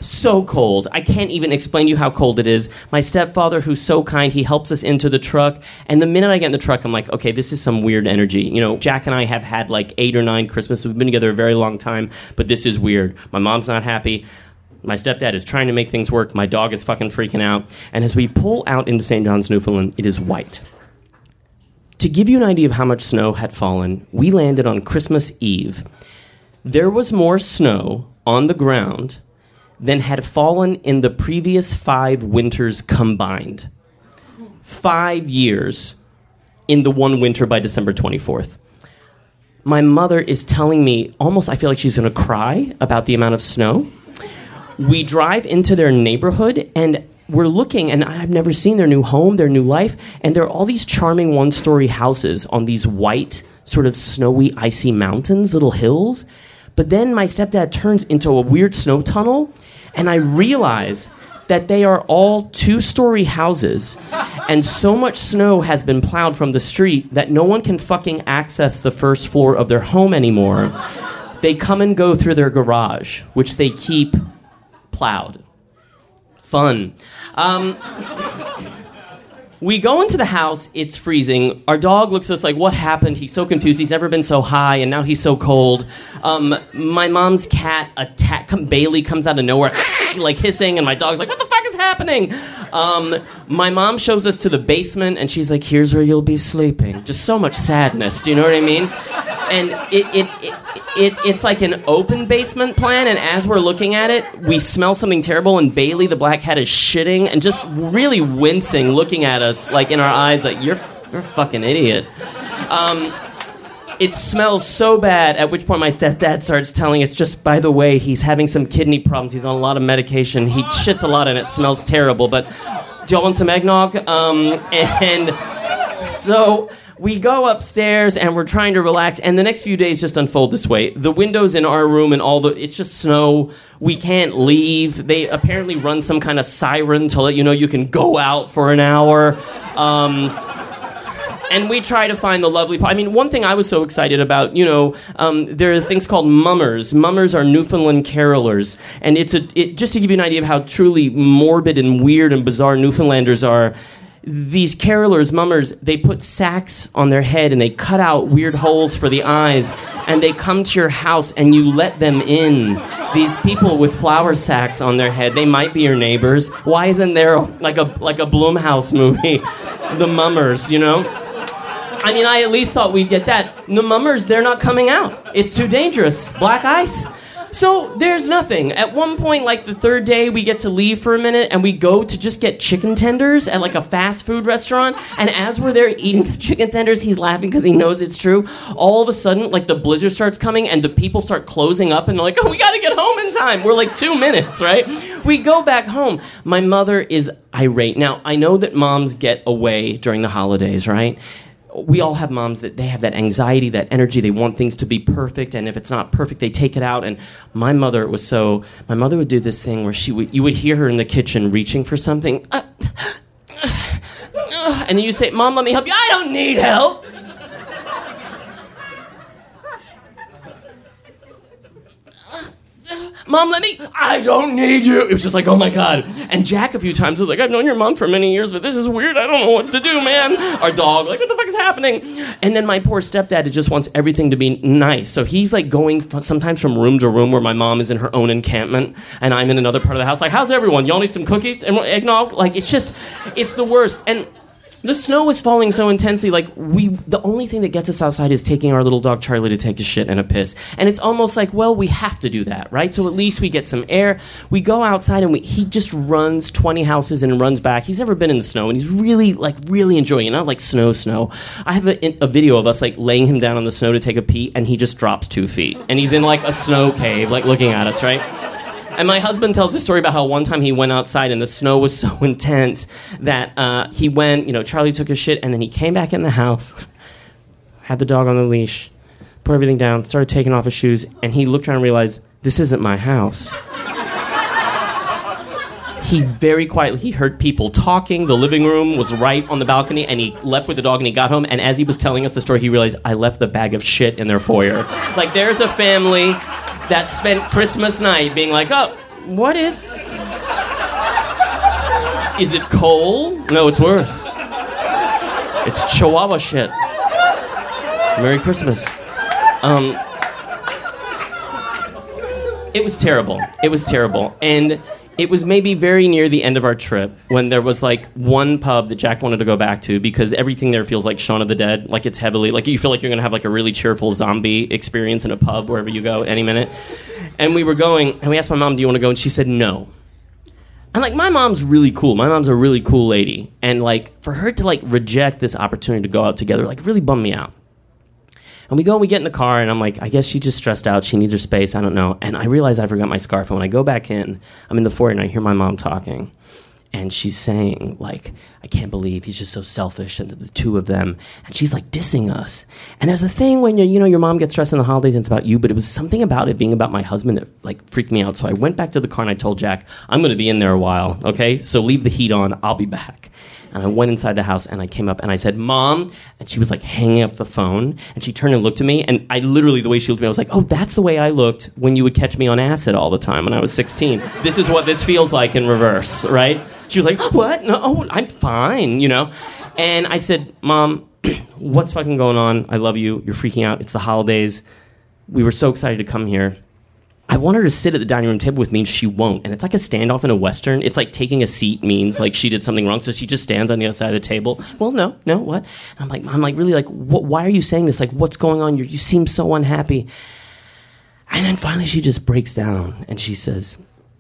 So cold. I can't even explain to you how cold it is. My stepfather, who's so kind, he helps us into the truck. And the minute I get in the truck, I'm like, okay, this is some weird energy. You know, Jack and I have had like 8 or 9 Christmases. We've been together a very long time, but this is weird. My mom's not happy. My stepdad is trying to make things work. My dog is fucking freaking out. And as we pull out into St. John's, Newfoundland, it is white. To give you an idea of how much snow had fallen, we landed on Christmas Eve. There was more snow on the ground than had fallen in the previous 5 winters combined. 5 years in the one winter by December 24th. My mother is telling me, almost I feel like she's going to cry about the amount of snow. We drive into their neighborhood, and we're looking, and I've never seen their new home, their new life, and there are all these charming one-story houses on these white, sort of snowy, icy mountains, little hills. But then my stepdad turns into a weird snow tunnel, and I realize that they are all 2-story houses, and so much snow has been plowed from the street that no one can fucking access the first floor of their home anymore. They come and go through their garage, which they keep plowed. Fun. We go into the house, it's freezing. Our dog looks at us like, what happened? He's so confused. He's never been so high, and now he's so cold. My mom's cat, Bailey, comes out of nowhere, like hissing, and my dog's like, what the fuck is happening? My mom shows us to the basement, and she's like, here's where you'll be sleeping. Just so much sadness, do you know what I mean? And it's like an open basement plan, and as we're looking at it, we smell something terrible, and Bailey, the black cat, is shitting and just really wincing, looking at us, like in our eyes, like, you're a fucking idiot. It smells so bad, at which point my stepdad starts telling us, just by the way, he's having some kidney problems, he's on a lot of medication, he shits a lot and it smells terrible, but do y'all want some eggnog? And so we go upstairs and we're trying to relax, and the next few days just unfold this way. The windows in our room and it's just snow. We can't leave. They apparently run some kind of siren to let you know you can go out for an hour. And we try to find the lovely... I mean, one thing I was so excited about, there are things called mummers. Mummers are Newfoundland carolers. And just to give you an idea of how truly morbid and weird and bizarre Newfoundlanders are, these carolers, mummers, they put sacks on their head and they cut out weird holes for the eyes, and they come to your house and you let them in. These people with flour sacks on their head, they might be your neighbors. Why isn't there like a Blumhouse movie? The Mummers, I mean, I at least thought we'd get that. The Mummers, they're not coming out. It's too dangerous. Black ice. So there's nothing. At one point, like the third day, we get to leave for a minute and we go to just get chicken tenders at like a fast food restaurant. And as we're there eating the chicken tenders, he's laughing because he knows it's true. All of a sudden, like the blizzard starts coming and the people start closing up and they're like, oh, we got to get home in time. We're like 2 minutes, right? We go back home. My mother is irate. Now, I know that moms get away during the holidays, right? We all have moms that they have that anxiety, that energy. They want things to be perfect, and if it's not perfect, they take it out. And my mother would do this thing where you would hear her in the kitchen reaching for something, and then you say, Mom, let me help you. I don't need help. Mom, I don't need you. It was just like, oh my God. And Jack a few times was like, I've known your mom for many years, but this is weird. I don't know what to do, man. Our dog, like, what the fuck is happening? And then my poor stepdad just wants everything to be nice. So he's like going sometimes from room to room where my mom is in her own encampment and I'm in another part of the house. Like, how's everyone? Y'all need some cookies and eggnog? Like, it's the worst. And the snow is falling so intensely, like, the only thing that gets us outside is taking our little dog Charlie to take a shit and a piss. And it's almost like, well, we have to do that, right? So at least we get some air. We go outside and he just runs 20 houses and runs back. He's never been in the snow, and he's really enjoying it, not like snow. I have a video of us, like, laying him down on the snow to take a pee, and he just drops 2 feet. And he's in, like, a snow cave, like, looking at us, right? And my husband tells this story about how one time he went outside and the snow was so intense that he went, Charlie took a shit, and then he came back in the house, had the dog on the leash, put everything down, started taking off his shoes, and he looked around and realized, this isn't my house. He very quietly, heard people talking, the living room was right on the balcony, and he left with the dog and he got home, and as he was telling us the story, he realized, I left the bag of shit in their foyer. Like, there's a family that spent Christmas night being like, oh, what is... Is it coal? No, it's worse. It's Chihuahua shit. Merry Christmas. It was terrible. It was terrible. And it was maybe very near the end of our trip when there was like one pub that Jack wanted to go back to because everything there feels like Shaun of the Dead. Like it's heavily, like you feel like you're going to have like a really cheerful zombie experience in a pub wherever you go any minute. And we were going, and we asked my mom, do you want to go? And she said no. And like my mom's really cool. My mom's a really cool lady. And like for her to like reject this opportunity to go out together like really bummed me out. And we go and we get in the car, and I'm like, I guess she's just stressed out. She needs her space. I don't know. And I realize I forgot my scarf. And when I go back in, I'm in the foyer, and I hear my mom talking. And she's saying, like, I can't believe he's just so selfish, and the two of them. And she's, like, dissing us. And there's a thing when, you know, your mom gets stressed in the holidays, and it's about you. But it was something about it being about my husband that, like, freaked me out. So I went back to the car, and I told Jack, I'm going to be in there a while, okay? So leave the heat on. I'll be back. And I went inside the house, and I came up, and I said, Mom, and she was, like, hanging up the phone, and she turned and looked at me, and I literally, the way she looked at me, I was like, oh, that's the way I looked when you would catch me on acid all the time when I was 16. This is what this feels like in reverse, right? She was like, what? No, I'm fine, you know? And I said, Mom, what's fucking going on? I love you. You're freaking out. It's the holidays. We were so excited to come here. I want her to sit at the dining room table with me, and she won't. And it's like a standoff in a Western. It's like taking a seat means like she did something wrong, so she just stands on the other side of the table. Well, no, what? And I'm like, really, like, why are you saying this? Like, what's going on? You seem so unhappy. And then finally she just breaks down, and she says,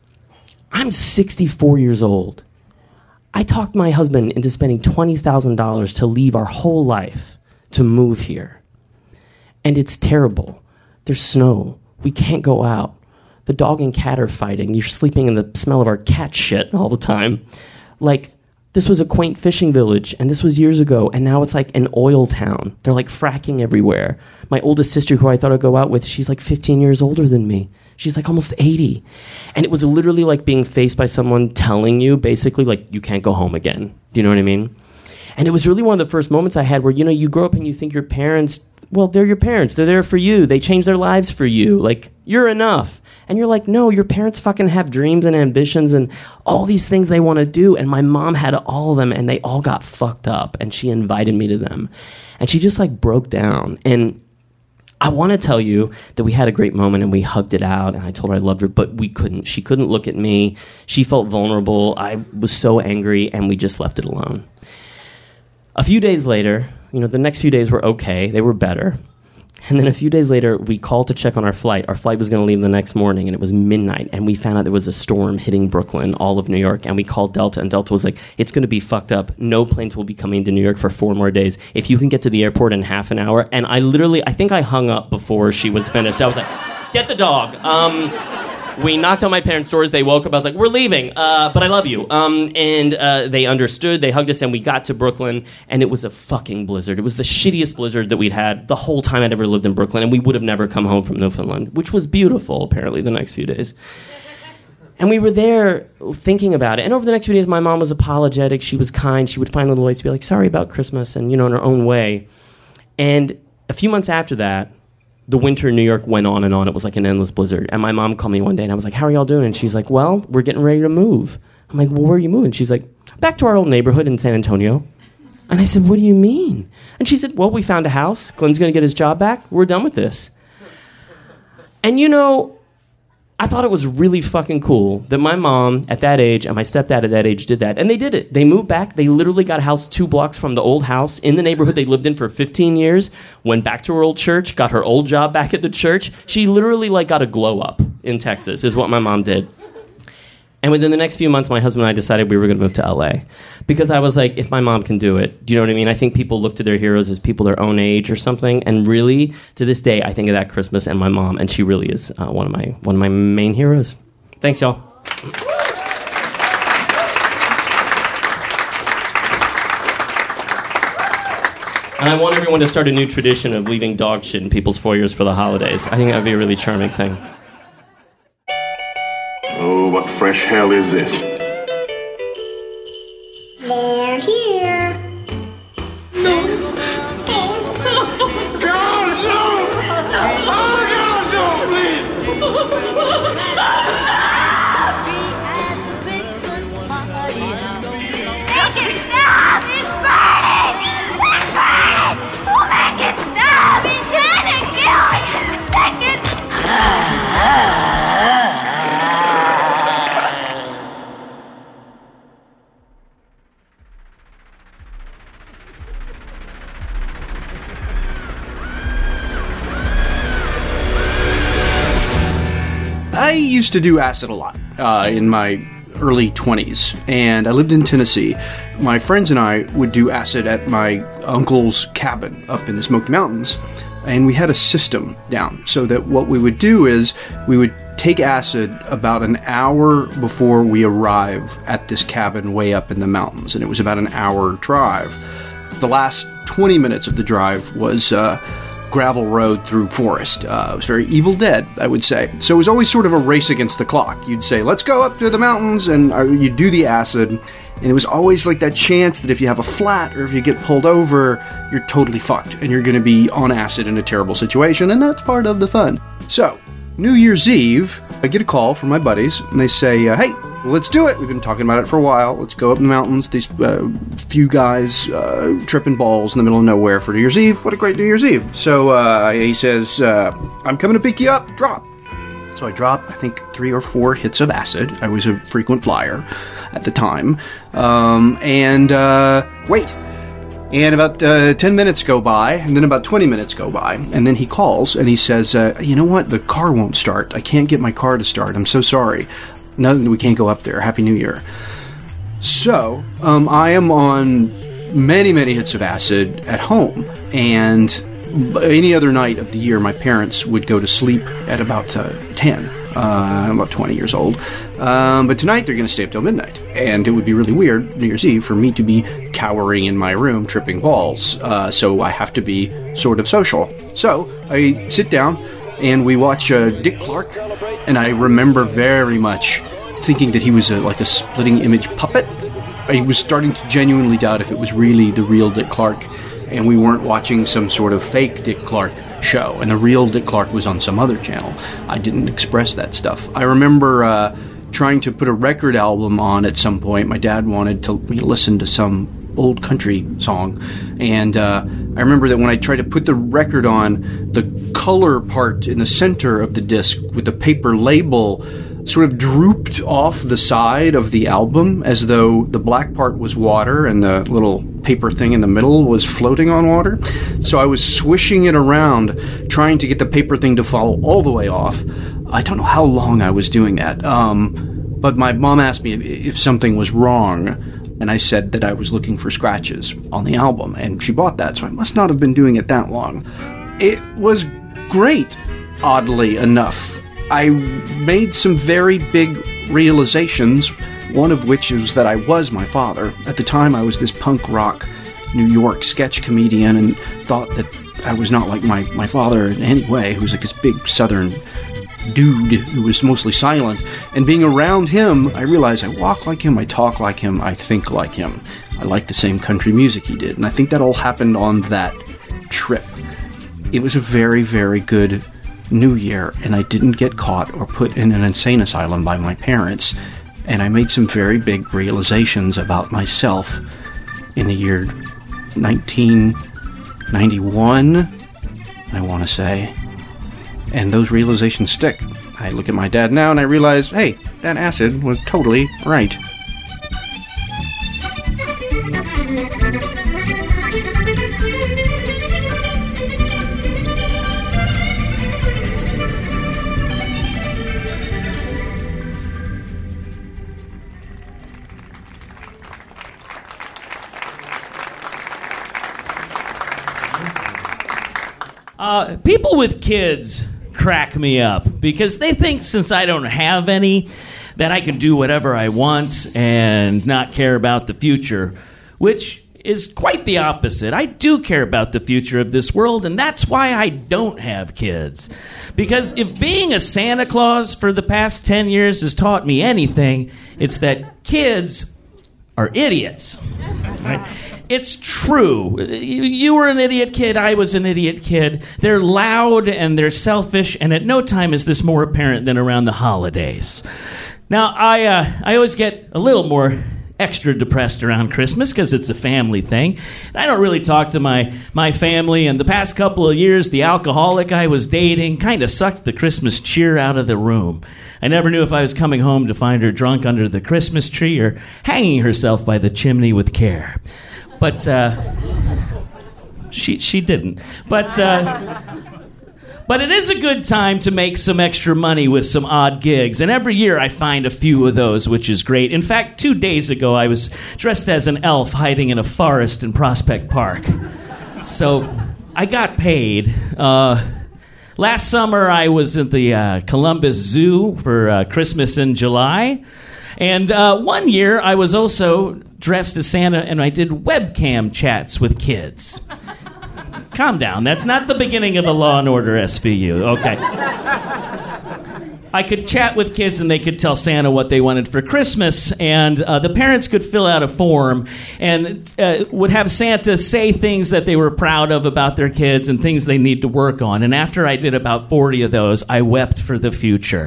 I'm 64 years old. I talked my husband into spending $20,000 to leave our whole life to move here. And it's terrible. There's snow. We can't go out. The dog and cat are fighting. You're sleeping in the smell of our cat shit all the time. Like, this was a quaint fishing village, and this was years ago, and now it's like an oil town. They're like fracking everywhere. My oldest sister, who I thought I'd go out with, she's like 15 years older than me. She's like almost 80. And it was literally like being faced by someone telling you, basically, like, you can't go home again. Do you know what I mean? And it was really one of the first moments I had where, you know, you grow up and you think your parents, well, they're your parents. They're there for you. They change their lives for you. Like, you're enough. And you're like, no, your parents fucking have dreams and ambitions and all these things they want to do. And my mom had all of them, and they all got fucked up. And she invited me to them. And she just, like, broke down. And I want to tell you that we had a great moment, and we hugged it out, and I told her I loved her, but we couldn't. She couldn't look at me. She felt vulnerable. I was so angry, and we just left it alone. A few days later, you know, the next few days were okay. They were better. And then a few days later, we called to check on our flight. Our flight was going to leave the next morning, and it was midnight, and we found out there was a storm hitting Brooklyn, all of New York, and we called Delta, and Delta was like, it's going to be fucked up. No planes will be coming to New York for 4 more days. If you can get to the airport in half an hour. And I think I hung up before she was finished. I was like, get the dog. We knocked on my parents' doors. They woke up. I was like, we're leaving, but I love you. And they understood. They hugged us, and we got to Brooklyn, and it was a fucking blizzard. It was the shittiest blizzard that we'd had the whole time I'd ever lived in Brooklyn, and we would have never come home from Newfoundland, which was beautiful, apparently, the next few days. And we were there thinking about it. And over the next few days, my mom was apologetic. She was kind. She would find little ways to be like, sorry about Christmas, and, you know, in her own way. And a few months after that, the winter in New York went on and on. It was like an endless blizzard. And my mom called me one day, and I was like, how are y'all doing? And she's like, well, we're getting ready to move. I'm like, well, where are you moving? She's like, back to our old neighborhood in San Antonio. And I said, what do you mean? And she said, well, we found a house. Glenn's going to get his job back. We're done with this. And, you know, I thought it was really fucking cool that my mom at that age and my stepdad at that age did that. And they did it. They moved back. They literally got a house 2 blocks from the old house in the neighborhood they lived in for 15 years, went back to her old church, got her old job back at the church. She literally, like, got a glow up in Texas is what my mom did. And within the next few months, my husband and I decided we were going to move to LA. Because I was like, if my mom can do it, do you know what I mean? I think people look to their heroes as people their own age or something. And really, to this day, I think of that Christmas and my mom, and she really is one of my main heroes. Thanks, y'all. And I want everyone to start a new tradition of leaving dog shit in people's foyers for the holidays. I think that would be a really charming thing. Oh, what fresh hell is this? They're here. No! Oh, God, no! Oh, God, no, please! I used to do acid a lot in my early 20s, and I lived in Tennessee. My friends and I would do acid at my uncle's cabin up in the Smoky Mountains, and we had a system down so that what we would do is we would take acid about an hour before we arrive at this cabin way up in the mountains, and it was about an hour drive. The last 20 minutes of the drive was gravel road through forest. It was very Evil Dead, I would say. So it was always sort of a race against the clock. You'd say, let's go up to the mountains, and you'd do the acid, and it was always like that chance that if you have a flat or if you get pulled over, you're totally fucked, and you're going to be on acid in a terrible situation, and that's part of the fun. So, New Year's Eve, I get a call from my buddies, and they say, hey, well, let's do it. We've been talking about it for a while. Let's go up in the mountains. These few guys tripping balls in the middle of nowhere for New Year's Eve. What a great New Year's Eve. So he says, I'm coming to pick you up. Drop. So I dropped, I think, 3 or 4 hits of acid. I was a frequent flyer at the time. Wait. And about 10 minutes go by, and then about 20 minutes go by, and then he calls, and he says, you know what? The car won't start. I can't get my car to start. I'm so sorry. No, we can't go up there. Happy New Year. So, I am on many, many hits of acid at home, and any other night of the year, my parents would go to sleep at about 10. I'm about 20 years old. But tonight they're going to stay up till midnight. And it would be really weird, New Year's Eve, for me to be cowering in my room, tripping balls. So I have to be sort of social. So I sit down and we watch Dick Clark. And I remember very much thinking that he was like a splitting image puppet. I was starting to genuinely doubt if it was really the real Dick Clark, and we weren't watching some sort of fake Dick Clark show, and the real Dick Clark was on some other channel. I didn't express that stuff. I remember trying to put a record album on at some point. My dad wanted me to listen to some old country song, and I remember that when I tried to put the record on, the color part in the center of the disc with the paper label sort of drooped off the side of the album as though the black part was water and the little paper thing in the middle was floating on water. So I was swishing it around, trying to get the paper thing to fall all the way off. I don't know how long I was doing that, but my mom asked me if something was wrong, and I said that I was looking for scratches on the album, and she bought that, so I must not have been doing it that long. It was great, oddly enough. I made some very big realizations, one of which is that I was my father. At the time, I was this punk rock New York sketch comedian and thought that I was not like my father in any way, who was like this big southern dude who was mostly silent. And being around him, I realized I walk like him, I talk like him, I think like him. I like the same country music he did. And I think that all happened on that trip. It was a very, very good New Year, and I didn't get caught or put in an insane asylum by my parents, and I made some very big realizations about myself in the year 1991, I want to say, and those realizations stick. I look at my dad now and I realize, hey, that acid was totally right. People with kids crack me up because they think since I don't have any that I can do whatever I want and not care about the future, which is quite the opposite. I do care about the future of this world, and that's why I don't have kids. Because if being a Santa Claus for the past 10 years has taught me anything, it's that kids are idiots. Right? It's true. You were an idiot kid. I was an idiot kid. They're loud and they're selfish, and at no time is this more apparent than around the holidays. Now, I always get a little more extra depressed around Christmas because it's a family thing. And I don't really talk to my family, and the past couple of years, the alcoholic I was dating kind of sucked the Christmas cheer out of the room. I never knew if I was coming home to find her drunk under the Christmas tree or hanging herself by the chimney with care. But she didn't. But But it is a good time to make some extra money with some odd gigs, and every year I find a few of those, which is great. In fact, 2 days ago I was dressed as an elf hiding in a forest in Prospect Park. So I got paid. Last summer I was at the Columbus Zoo for Christmas in July. And one year I was also dressed as Santa and I did webcam chats with kids. Calm down. That's not the beginning of a Law and Order SVU. Okay. I could chat with kids and they could tell Santa what they wanted for Christmas, and the parents could fill out a form and would have Santa say things that they were proud of about their kids and things they need to work on. And after I did about 40 of those, I wept for the future.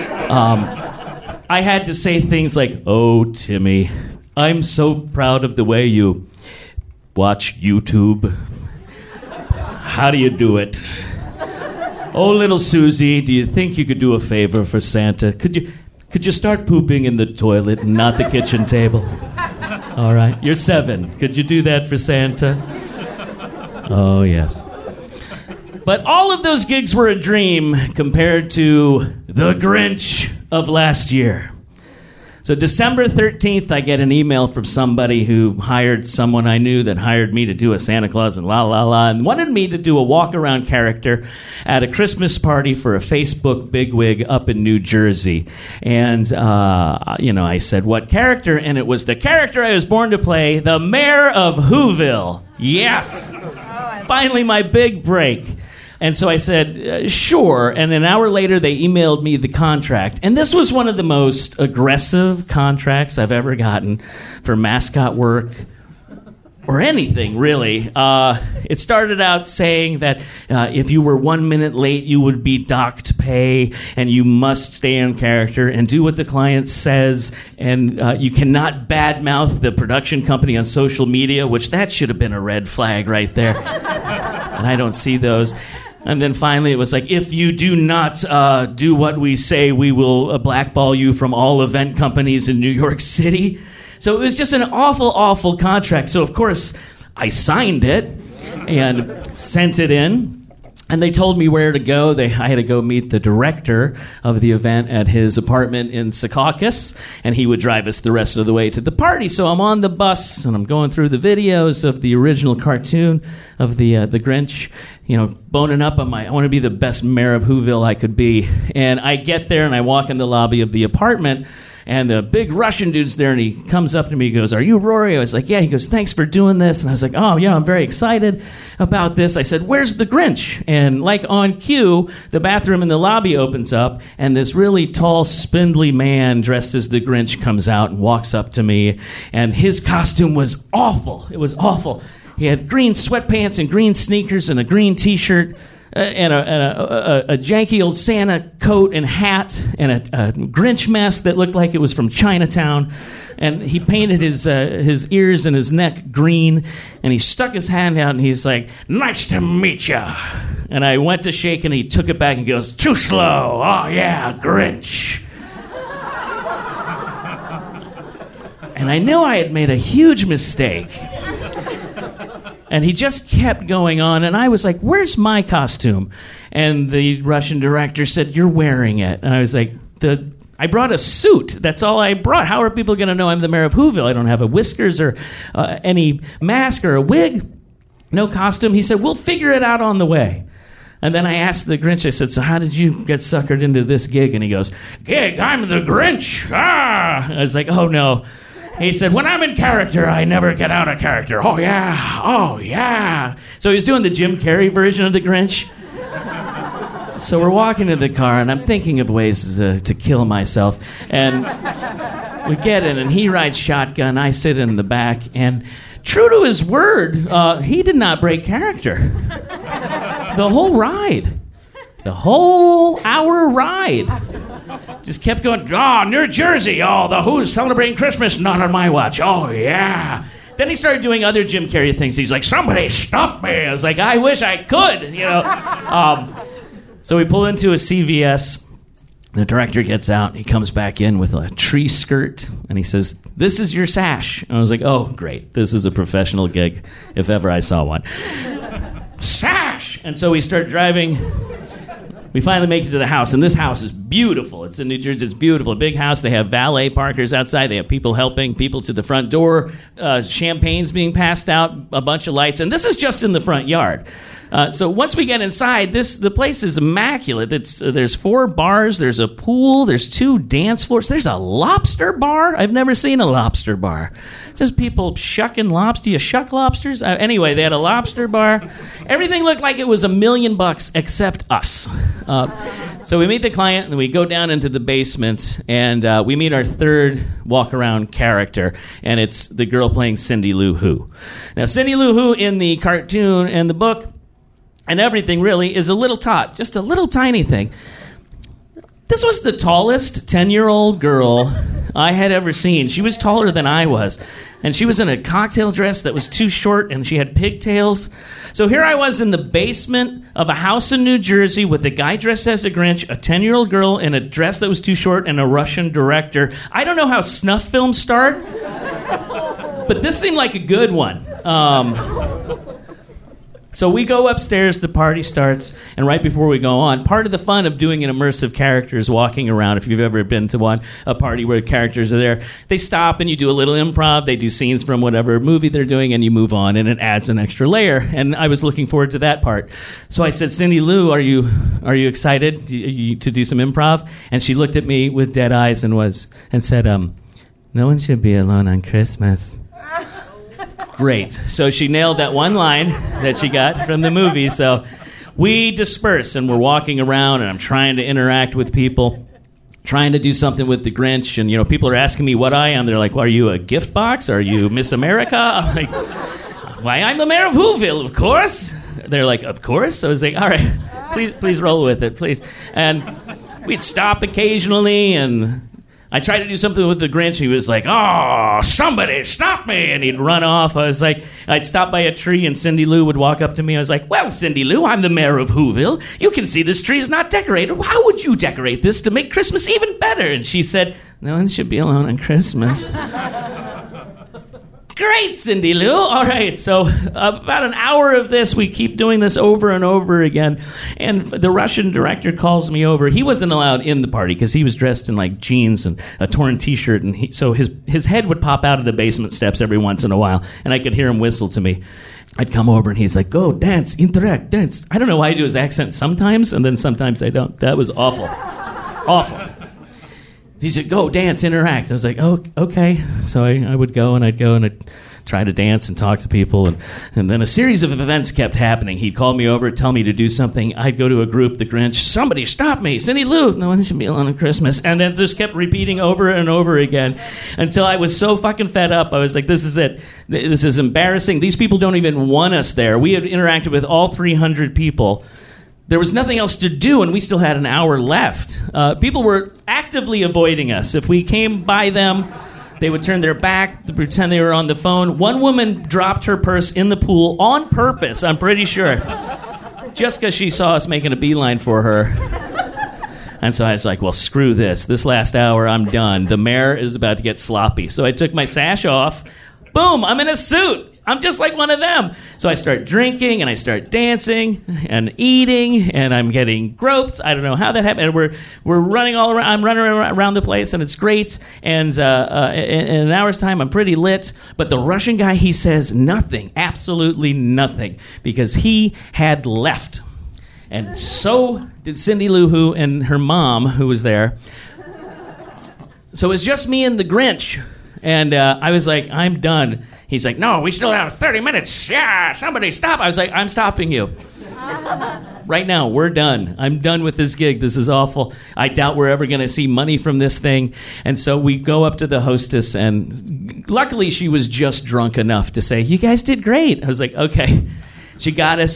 I had to say things like, "Oh, Timmy, I'm so proud of the way you watch YouTube. How do you do it? Oh, little Susie, do you think you could do a favor for Santa? Could you start pooping in the toilet and not the kitchen table? All right, you're 7. Could you do that for Santa? Oh, yes." But all of those gigs were a dream compared to the Grinch of last year. So December 13th, I get an email from somebody who hired someone I knew that hired me to do a Santa Claus and and wanted me to do a walk-around character at a Christmas party for a Facebook bigwig up in New Jersey. And, I said, what character? And it was the character I was born to play, the mayor of Whoville. Yes! Finally, my big break. And so I said, sure. And an hour later, they emailed me the contract. And this was one of the most aggressive contracts I've ever gotten for mascot work or anything, really. It started out saying that if you were 1 minute late, you would be docked pay, and you must stay in character and do what the client says, and you cannot badmouth the production company on social media, which that should have been a red flag right there. And I don't see those. And then finally it was like, if you do not do what we say, we will blackball you from all event companies in New York City. So it was just an awful, awful contract. So, of course, I signed it and sent it in. And they told me where to go. I had to go meet the director of the event at his apartment in Secaucus, and he would drive us the rest of the way to the party. So I'm on the bus, and I'm going through the videos of the original cartoon of the Grinch, boning up on I want to be the best mayor of Whoville I could be. And I get there, and I walk in the lobby of the apartment, and the big Russian dude's there, and he comes up to me, he goes, "Are you Rory?" I was like, "Yeah." He goes, "Thanks for doing this." And I was like, "Oh, yeah, I'm very excited about this." I said, "Where's the Grinch?" And like on cue, the bathroom in the lobby opens up, and this really tall, spindly man dressed as the Grinch comes out and walks up to me, and his costume was awful. It was awful. He had green sweatpants and green sneakers and a green T-shirt, and a janky old Santa coat and hat, and a Grinch mask that looked like it was from Chinatown. And he painted his ears and his neck green, and he stuck his hand out, and he's like, "Nice to meet ya." And I went to shake, and he took it back and goes, "Too slow. Oh, yeah, Grinch." And I knew I had made a huge mistake. And he just kept going on, and I was like, "Where's my costume?" And the Russian director said, "You're wearing it." And I was like, I brought a suit. That's all I brought. How are people going to know I'm the mayor of Whoville? I don't have a whiskers or any mask or a wig. No costume. He said, "We'll figure it out on the way." And then I asked the Grinch, I said, "So how did you get suckered into this gig?" And he goes, "Gig, I'm the Grinch. Ah!" I was like, "Oh, no." He said, "When I'm in character, I never get out of character. Oh, yeah. Oh, yeah." So he's doing the Jim Carrey version of the Grinch. So we're walking to the car, and I'm thinking of ways to kill myself. And we get in, and he rides shotgun. I sit in the back. And true to his word, he did not break character. The whole ride. The whole hour ride. Just kept going, "Oh, New Jersey, oh, the Who's celebrating Christmas, not on my watch. Oh, yeah." Then he started doing other Jim Carrey things. He's like, "Somebody stop me." I was like, "I wish I could," So we pull into a CVS. The director gets out. He comes back in with a tree skirt, and he says, "This is your sash." And I was like, "Oh, great. This is a professional gig, if ever I saw one." Sash! And so we start driving We finally make it to the house, and this house is beautiful. It's in New Jersey. It's beautiful. A big house. They have valet parkers outside. They have people helping people to the front door. Champagne's being passed out, a bunch of lights. And this is just in the front yard. So once we get inside, the place is immaculate. There's 4 bars. There's a pool. There's 2 dance floors. There's a lobster bar. I've never seen a lobster bar. It's just people shucking lobster. Do you shuck lobsters? Anyway, they had a lobster bar. Everything looked like it was $1 million except us. So we meet the client, and we go down into the basement, and we meet our third walk-around character, and it's the girl playing Cindy Lou Who. Now, Cindy Lou Who in the cartoon and the book and everything really is a little tot, just a little tiny thing. This was the tallest 10-year-old girl I had ever seen. She was taller than I was. And she was in a cocktail dress that was too short, and she had pigtails. So here I was in the basement of a house in New Jersey with a guy dressed as a Grinch, a 10-year-old girl in a dress that was too short, and a Russian director. I don't know how snuff films start, but this seemed like a good one. So we go upstairs, the party starts, and right before we go on, part of the fun of doing an immersive character is walking around. If you've ever been to a party where characters are there, they stop and you do a little improv, they do scenes from whatever movie they're doing, and you move on, and it adds an extra layer. And I was looking forward to that part. So I said, Cindy Lou, are you excited to do some improv? And she looked at me with dead eyes and said, no one should be alone on Christmas. Great. So she nailed that one line that she got from the movie. So we disperse, and we're walking around, and I'm trying to interact with people, trying to do something with the Grinch. And, people are asking me what I am. They're like, well, are you a gift box? Are you Miss America? I'm like, why, I'm the mayor of Whoville, of course. They're like, of course? So I was like, all right, please roll with it, please. And we'd stop occasionally, and I tried to do something with the Grinch. He was like, oh, somebody stop me. And he'd run off. I was like, I'd stop by a tree, and Cindy Lou would walk up to me. I was like, well, Cindy Lou, I'm the mayor of Whoville. You can see this tree is not decorated. How would you decorate this to make Christmas even better? And she said, no one should be alone on Christmas. Great, Cindy Lou. All right, so about an hour of this, we keep doing this over and over again, and the Russian director calls me over. He wasn't allowed in the party because he was dressed in like jeans and a torn T-shirt, and so his head would pop out of the basement steps every once in a while, and I could hear him whistle to me. I'd come over, and he's like, go, dance, interact, dance. I don't know why I do his accent sometimes, and then sometimes I don't. That was awful. Awful. He said, go, dance, interact. I was like, oh, okay. So I would go, and I'd try to dance and talk to people. And then a series of events kept happening. He'd call me over, tell me to do something. I'd go to a group, the Grinch, somebody stop me, Cindy Lou, no one should be alone on Christmas. And then just kept repeating over and over again until I was so fucking fed up. I was like, this is it. This is embarrassing. These people don't even want us there. We had interacted with all 300 people. There was nothing else to do, and we still had an hour left. People were actively avoiding us. If we came by them, they would turn their back, pretend they were on the phone. One woman dropped her purse in the pool on purpose, I'm pretty sure, just because she saw us making a beeline for her. And so I was like, well, screw this. This last hour, I'm done. The mayor is about to get sloppy. So I took my sash off. Boom, I'm in a suit. I'm just like one of them. So I start drinking, and I start dancing and eating, and I'm getting groped. I don't know how that happened. And we're running all around. I'm running around the place, and it's great. And in an hour's time, I'm pretty lit. But the Russian guy, he says nothing, absolutely nothing, because he had left. And so did Cindy Lou Who and her mom, who was there. So it was just me and the Grinch. And I was like, I'm done. He's like, no, we still have 30 minutes. Yeah, somebody stop. I was like, I'm stopping you. Right now, we're done. I'm done with this gig. This is awful. I doubt we're ever going to see money from this thing. And so we go up to the hostess, and luckily she was just drunk enough to say, you guys did great. I was like, okay. She got us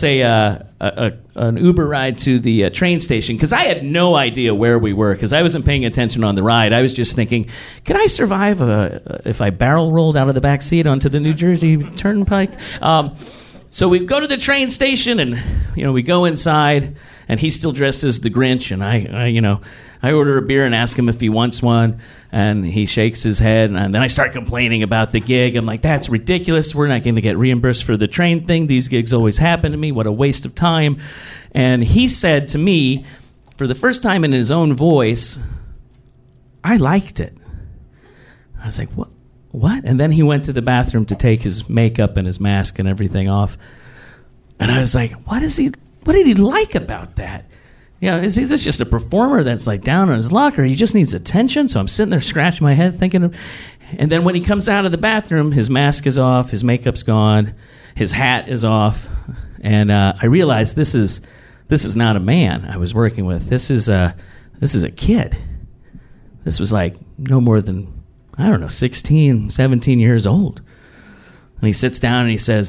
an Uber ride to the train station, because I had no idea where we were, because I wasn't paying attention on the ride. I was just thinking, could I survive if I barrel rolled out of the back seat onto the New Jersey Turnpike? So we go to the train station, and we go inside, and he's still dressed as the Grinch, and I order a beer and ask him if he wants one, and he shakes his head, and then I start complaining about the gig. I'm like, that's ridiculous. We're not going to get reimbursed for the train thing. These gigs always happen to me. What a waste of time. And he said to me, for the first time in his own voice, I liked it. I was like, what? And then he went to the bathroom to take his makeup and his mask and everything off. And I was like, what did he like about that? You know, is this just a performer that's like down on his luck, or he just needs attention? So I'm sitting there scratching my head thinking and then when he comes out of the bathroom, his mask is off, his makeup's gone, his hat is off, and I realized this is not a man I was working with. This is a kid. This was like no more than, 16, 17 years old. And he sits down and he says,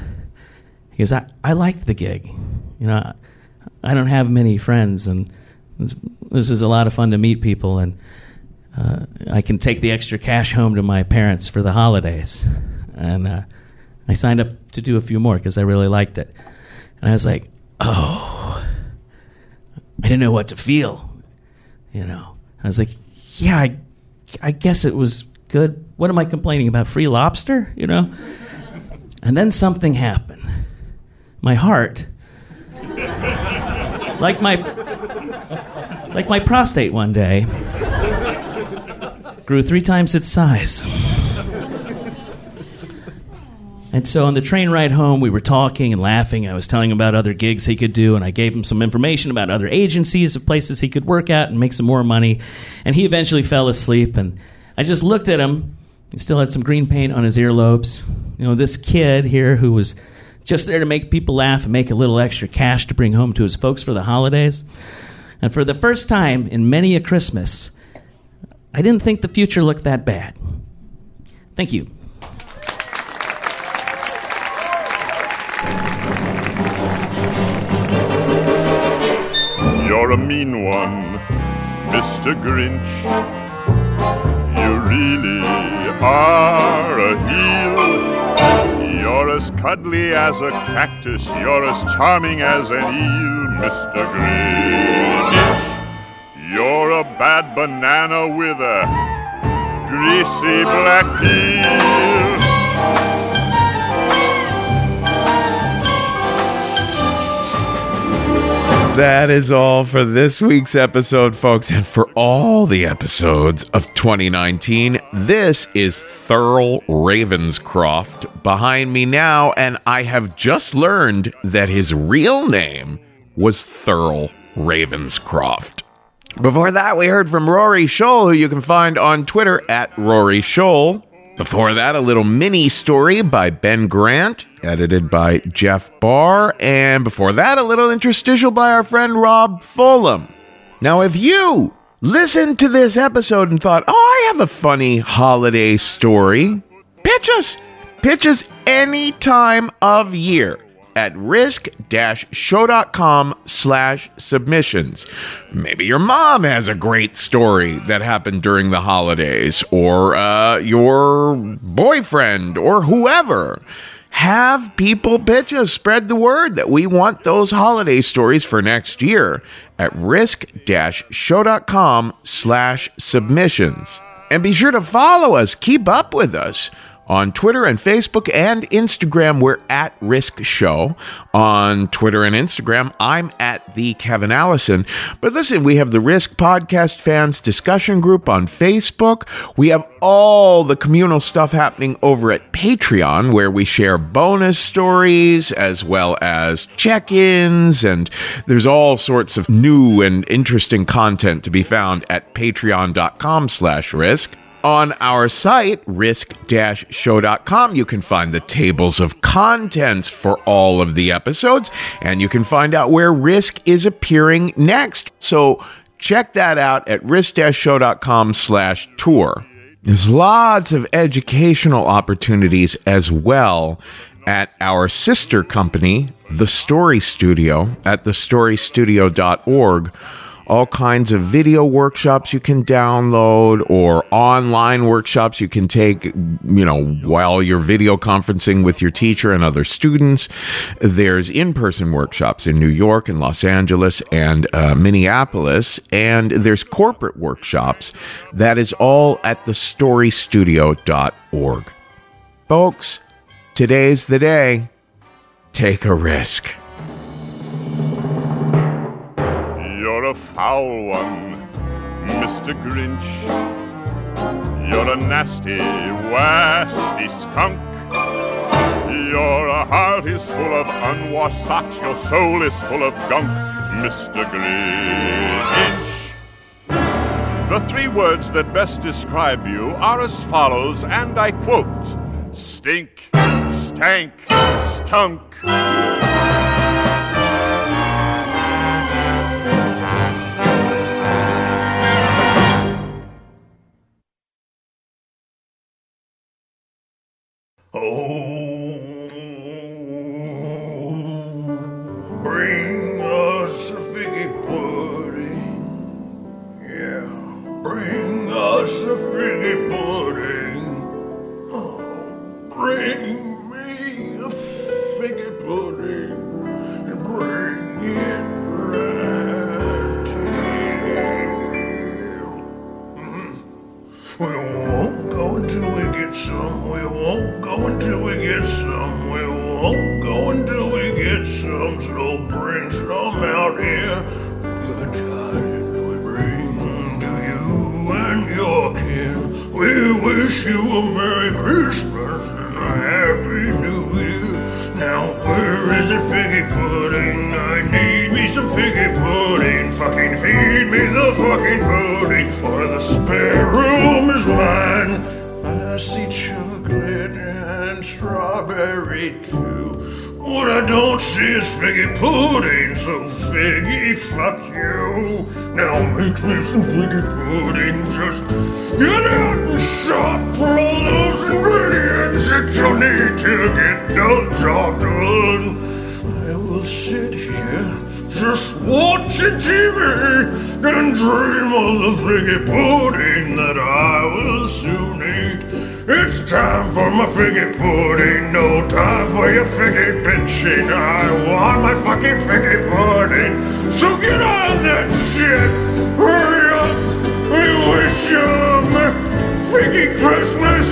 I liked the gig. You know, I don't have many friends, and this is a lot of fun to meet people, and I can take the extra cash home to my parents for the holidays. And I signed up to do a few more because I really liked it. And I was like, I didn't know what to feel. You know, I was like, yeah, I guess it was good. What am I complaining about? Free lobster, you know? And then something happened. My heart, like my prostate one day, grew 3 times its size. And so on the train ride home, we were talking and laughing. I was telling him about other gigs he could do, and I gave him some information about other agencies of places he could work at and make some more money. And he eventually fell asleep, and I just looked at him. He still had some green paint on his earlobes. You know, this kid here who was just there to make people laugh and make a little extra cash to bring home to his folks for the holidays. And for the first time in many a Christmas, I didn't think the future looked that bad. Thank you. You're a mean one, Mr. Grinch. You really are a heel. You're as cuddly as a cactus. You're as charming as an eel, Mr. Grinch. You're a bad banana with a greasy black peel. That is all for this week's episode, folks, and for all the episodes of 2019. This is Thurl Ravenscroft behind me now, and I have just learned that his real name was Thurl Ravenscroft. Before that, we heard from Rory Scholl, who you can find on Twitter at Rory Scholl. Before that, a little mini story by Ben Grant, edited by Jeff Barr. And before that, a little interstitial by our friend Rob Fulham. Now, if you listened to this episode and thought, I have a funny holiday story, pitch us any time of year at risk-show.com/submissions. Maybe your mom has a great story that happened during the holidays, or your boyfriend, or whoever. Have people pitch us. Spread the word that we want those holiday stories for next year at risk-show.com/submissions. And be sure to follow us. Keep up with us. On Twitter and Facebook and Instagram, we're at Risk Show. On Twitter and Instagram, I'm at the Kevin Allison. But listen, we have the Risk Podcast Fans discussion group on Facebook. We have all the communal stuff happening over at Patreon, where we share bonus stories as well as check-ins, and there's all sorts of new and interesting content to be found at patreon.com/risk. On our site, risk-show.com, you can find the tables of contents for all of the episodes, and you can find out where Risk is appearing next. So check that out at risk-show.com/tour. There's lots of educational opportunities as well at our sister company, The Story Studio, at thestorystudio.org. All kinds of video workshops you can download, or online workshops you can take, while you're video conferencing with your teacher and other students. There's in-person workshops in New York and Los Angeles and Minneapolis, and there's corporate workshops. That is all at thestorystudio.org. Folks, today's the day. Take a risk. You're a foul one, Mr. Grinch. You're a nasty, wasty skunk. Your heart is full of unwashed socks. Your soul is full of gunk, Mr. Grinch. The three words that best describe you are as follows, and I quote: stink, stank, stunk. Bring us a figgy pudding. Yeah, bring us a figgy pudding. Oh, bring me a figgy pudding and bring it right to you. We won't go until we get some. We won't go until we get some. We won't go until we get some. So bring some out here. Good tidings we bring to you and your kin. We wish you a Merry Christmas and a Happy New Year. Now where is the figgy pudding? I need me some figgy pudding. Fucking feed me the fucking pudding, or the spare room is mine. I see chocolate and strawberry too. What I don't see is figgy pudding, so figgy, fuck you. Now make me some figgy pudding. Just get out and shop for all those ingredients that you need to get the job done. I will sit here just watching TV and dream of the figgy pudding that I will soon eat. It's time for my figgy pudding, no time for your figgy bitching. I want my fucking figgy pudding, so get on that shit. Hurry up, we wish you a figgy Christmas